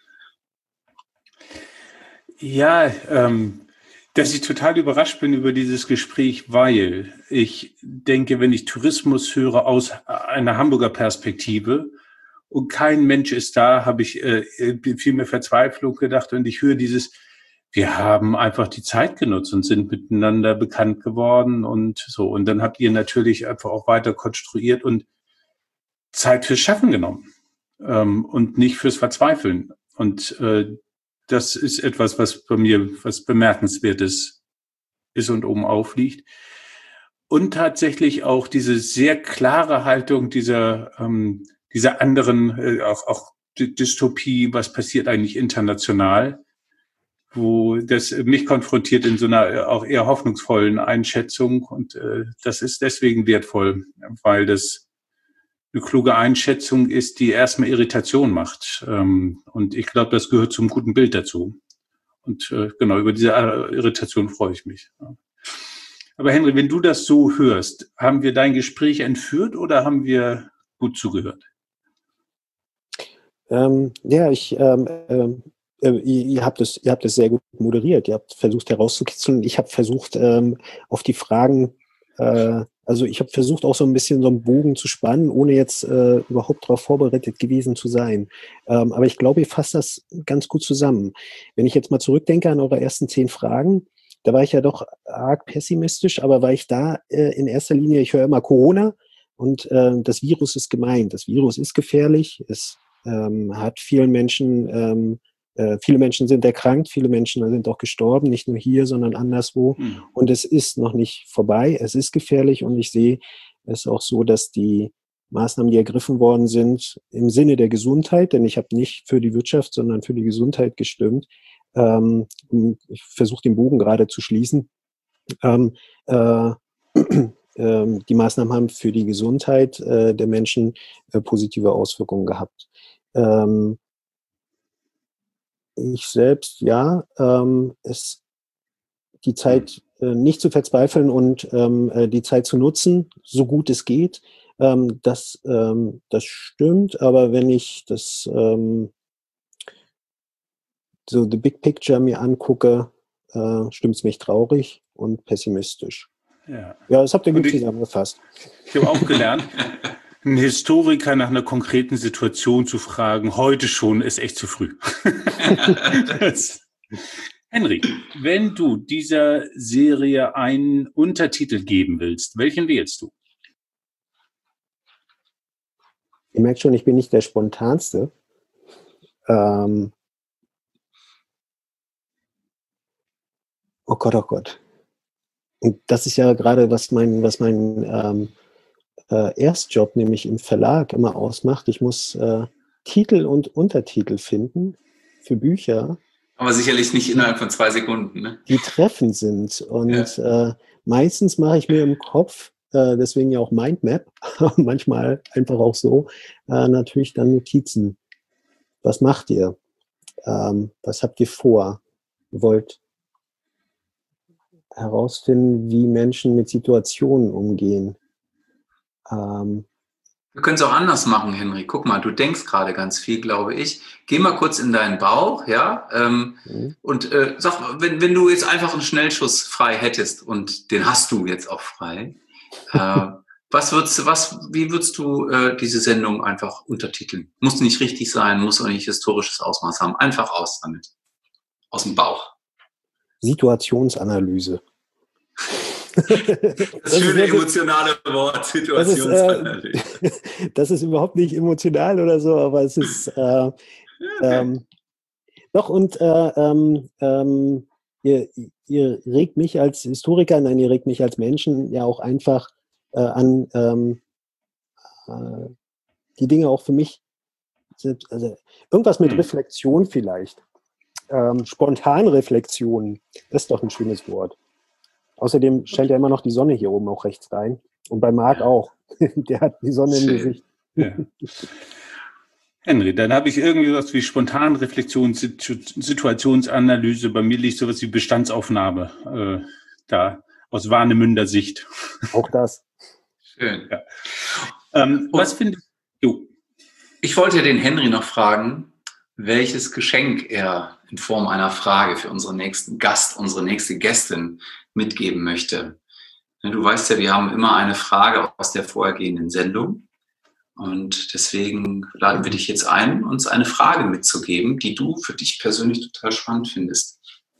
Ja, ähm, dass ich total überrascht bin über dieses Gespräch, weil ich denke, wenn ich Tourismus höre aus einer Hamburger Perspektive und kein Mensch ist da, habe ich äh, viel mehr Verzweiflung gedacht, und ich höre dieses, wir haben einfach die Zeit genutzt und sind miteinander bekannt geworden und so. Und dann habt ihr natürlich einfach auch weiter konstruiert und Zeit fürs Schaffen genommen ähm, und nicht fürs Verzweifeln. Und äh, das ist etwas, was bei mir was Bemerkenswertes ist und oben aufliegt. Und tatsächlich auch diese sehr klare Haltung dieser, ähm, dieser anderen, äh, auch, auch Dystopie, was passiert eigentlich international, wo das mich konfrontiert in so einer auch eher hoffnungsvollen Einschätzung. Und äh, das ist deswegen wertvoll, weil das eine kluge Einschätzung ist, die erstmal Irritation macht. Ähm, und ich glaube, das gehört zum guten Bild dazu. Und äh, genau, über diese Irritation freue ich mich. Ja. Aber Henry, wenn du das so hörst, haben wir dein Gespräch entführt oder haben wir gut zugehört? Ähm, ja, ich, ähm, ähm, äh, ihr, ihr habt es, ihr habt es sehr gut moderiert. Ihr habt versucht herauszukitzeln. Ich habe versucht, ähm, auf die Fragen, äh, also ich habe versucht, auch so ein bisschen so einen Bogen zu spannen, ohne jetzt äh, überhaupt darauf vorbereitet gewesen zu sein. Ähm, aber ich glaube, ihr fasst das ganz gut zusammen. Wenn ich jetzt mal zurückdenke an eure ersten zehn Fragen, da war ich ja doch arg pessimistisch, aber war ich da äh, in erster Linie, ich höre immer Corona und äh, das Virus ist gemeint. Das Virus ist gefährlich, es ähm, hat vielen Menschen, ähm, äh, viele Menschen sind erkrankt, viele Menschen sind auch gestorben, nicht nur hier, sondern anderswo. Mhm. Und es ist noch nicht vorbei, es ist gefährlich, und ich sehe es auch so, dass die Maßnahmen, die ergriffen worden sind, im Sinne der Gesundheit, denn ich habe nicht für die Wirtschaft, sondern für die Gesundheit gestimmt. Ähm, ich versuche den Bogen gerade zu schließen. Ähm, äh, ähm, die Maßnahmen haben für die Gesundheit äh, der Menschen äh, positive Auswirkungen gehabt. Ähm, ich selbst, ja, ähm, es die Zeit äh, nicht zu verzweifeln und ähm, äh, die Zeit zu nutzen, so gut es geht. Ähm, das, ähm, das stimmt, aber wenn ich das ähm, so the big picture mir angucke, äh, stimmt es mich traurig und pessimistisch. Ja, ja, das habt ihr gut ich, zusammengefasst. Ich habe auch gelernt, einen Historiker nach einer konkreten Situation zu fragen, heute schon, ist echt zu früh. das, Henry, wenn du dieser Serie einen Untertitel geben willst, welchen wählst du? Ihr merkt schon, ich bin nicht der Spontanste. Ähm, oh Gott, oh Gott. Und das ist ja gerade, was mein, was mein ähm, äh, Erstjob, nämlich im Verlag, immer ausmacht. Ich muss äh, Titel und Untertitel finden für Bücher. Aber sicherlich nicht innerhalb von zwei Sekunden, ne? Die treffend sind. Und ja. äh, meistens mache ich mir im Kopf, äh, deswegen ja auch Mindmap, manchmal einfach auch so, äh, natürlich dann Notizen. Was macht ihr? Ähm, was habt ihr vor? Ihr wollt herausfinden, wie Menschen mit Situationen umgehen. Ähm, Wir können es auch anders machen, Henry. Guck mal, du denkst gerade ganz viel, glaube ich. Geh mal kurz in deinen Bauch, ja, ähm, mhm. und äh, sag, wenn, wenn du jetzt einfach einen Schnellschuss frei hättest, und den hast du jetzt auch frei, äh, was würdest, was, wie würdest du äh, diese Sendung einfach untertiteln? Muss nicht richtig sein, muss auch nicht historisches Ausmaß haben. Einfach aus damit. Aus dem Bauch. Situationsanalyse. Das schöne emotionale Wort, Situationsanalyse. Das ist, äh, das ist überhaupt nicht emotional oder so, aber es ist äh, ähm, doch und äh, ähm, ähm, ihr, ihr regt mich als Historiker, nein, ihr regt mich als Menschen ja auch einfach äh, an, ähm, äh, die Dinge auch für mich, also irgendwas mit hm. Reflexion vielleicht. Ähm, Spontanreflexion, das ist doch ein schönes Wort. Außerdem scheint ja immer noch die Sonne hier oben auch rechts rein. Und bei Marc auch. Der hat die Sonne Schön. Im Gesicht. Ja. Henry, dann habe ich irgendwie was wie Spontanreflexion, Situationsanalyse. Bei mir liegt sowas wie Bestandsaufnahme äh, da aus Warnemünder Sicht. Auch das. Schön. Ja. Ähm, was findest du? Ich wollte den Henry noch fragen, welches Geschenk er in Form einer Frage für unseren nächsten Gast, unsere nächste Gästin mitgeben möchte. Du weißt ja, wir haben immer eine Frage aus der vorhergehenden Sendung und deswegen laden wir dich jetzt ein, uns eine Frage mitzugeben, die du für dich persönlich total spannend findest.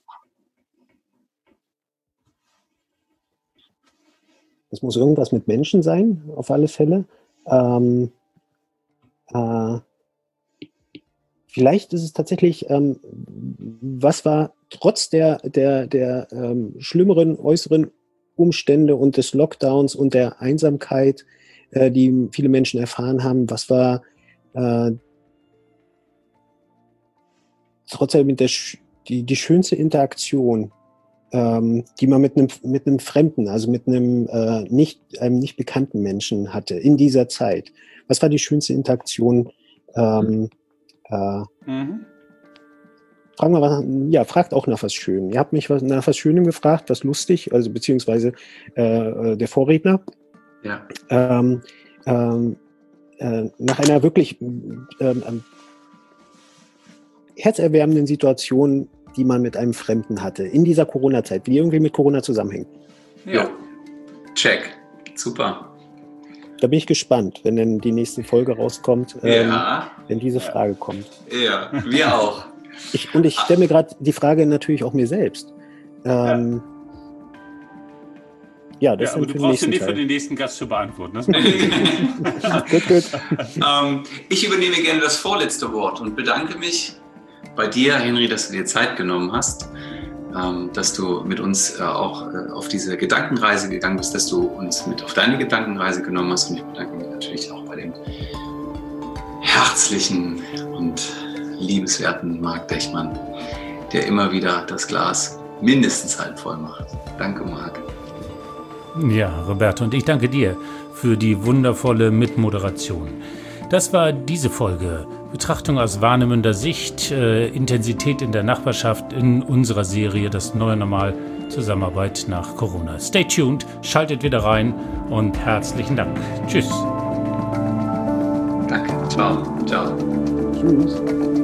Das muss irgendwas mit Menschen sein, auf alle Fälle. Ähm, äh, Vielleicht ist es tatsächlich, ähm, was war trotz der, der, der ähm, schlimmeren äußeren Umstände und des Lockdowns und der Einsamkeit, äh, die viele Menschen erfahren haben, was war äh, trotzdem mit der, die, die schönste Interaktion, ähm, die man mit einem, mit einem Fremden, also mit einem, äh, nicht, einem nicht bekannten Menschen hatte in dieser Zeit? Was war die schönste Interaktion? Ähm, Äh, mhm. Fragen wir was, ja, fragt auch nach was Schönem. Ihr habt mich was, nach was Schönem gefragt, was lustig, also beziehungsweise äh, der Vorredner. Ja. Ähm, ähm, äh, nach einer wirklich ähm, herzerwärmenden Situation, die man mit einem Fremden hatte, in dieser Corona-Zeit, die irgendwie mit Corona zusammenhängt. Ja, check. Super. Da bin ich gespannt, wenn dann die nächste Folge rauskommt, ähm, ja. wenn diese Frage kommt. Ja, wir auch. Ich, und ich stelle mir gerade die Frage natürlich auch mir selbst. Ähm, ja. ja, das ja, aber du brauchst sie nicht für den nächsten Gast zu beantworten. Das gut, gut. ähm, ich übernehme gerne das vorletzte Wort und bedanke mich bei dir, Henry, dass du dir Zeit genommen hast, ähm, dass du mit uns äh, auch äh, auf diese Gedankenreise gegangen bist, dass du uns mit auf deine Gedankenreise genommen hast. Und ich bedanke mich natürlich auch bei dem herzlichen und liebenswerten Marc Dechmann, der immer wieder das Glas mindestens halb voll macht. Danke, Marc. Ja, Roberto, und ich danke dir für die wundervolle Mitmoderation. Das war diese Folge. Betrachtung aus Warnemünder Sicht, äh, Intensität in der Nachbarschaft in unserer Serie Das neue Normal, Zusammenarbeit nach Corona. Stay tuned, schaltet wieder rein und herzlichen Dank. Tschüss. Danke. Ciao. Ciao. Tschüss.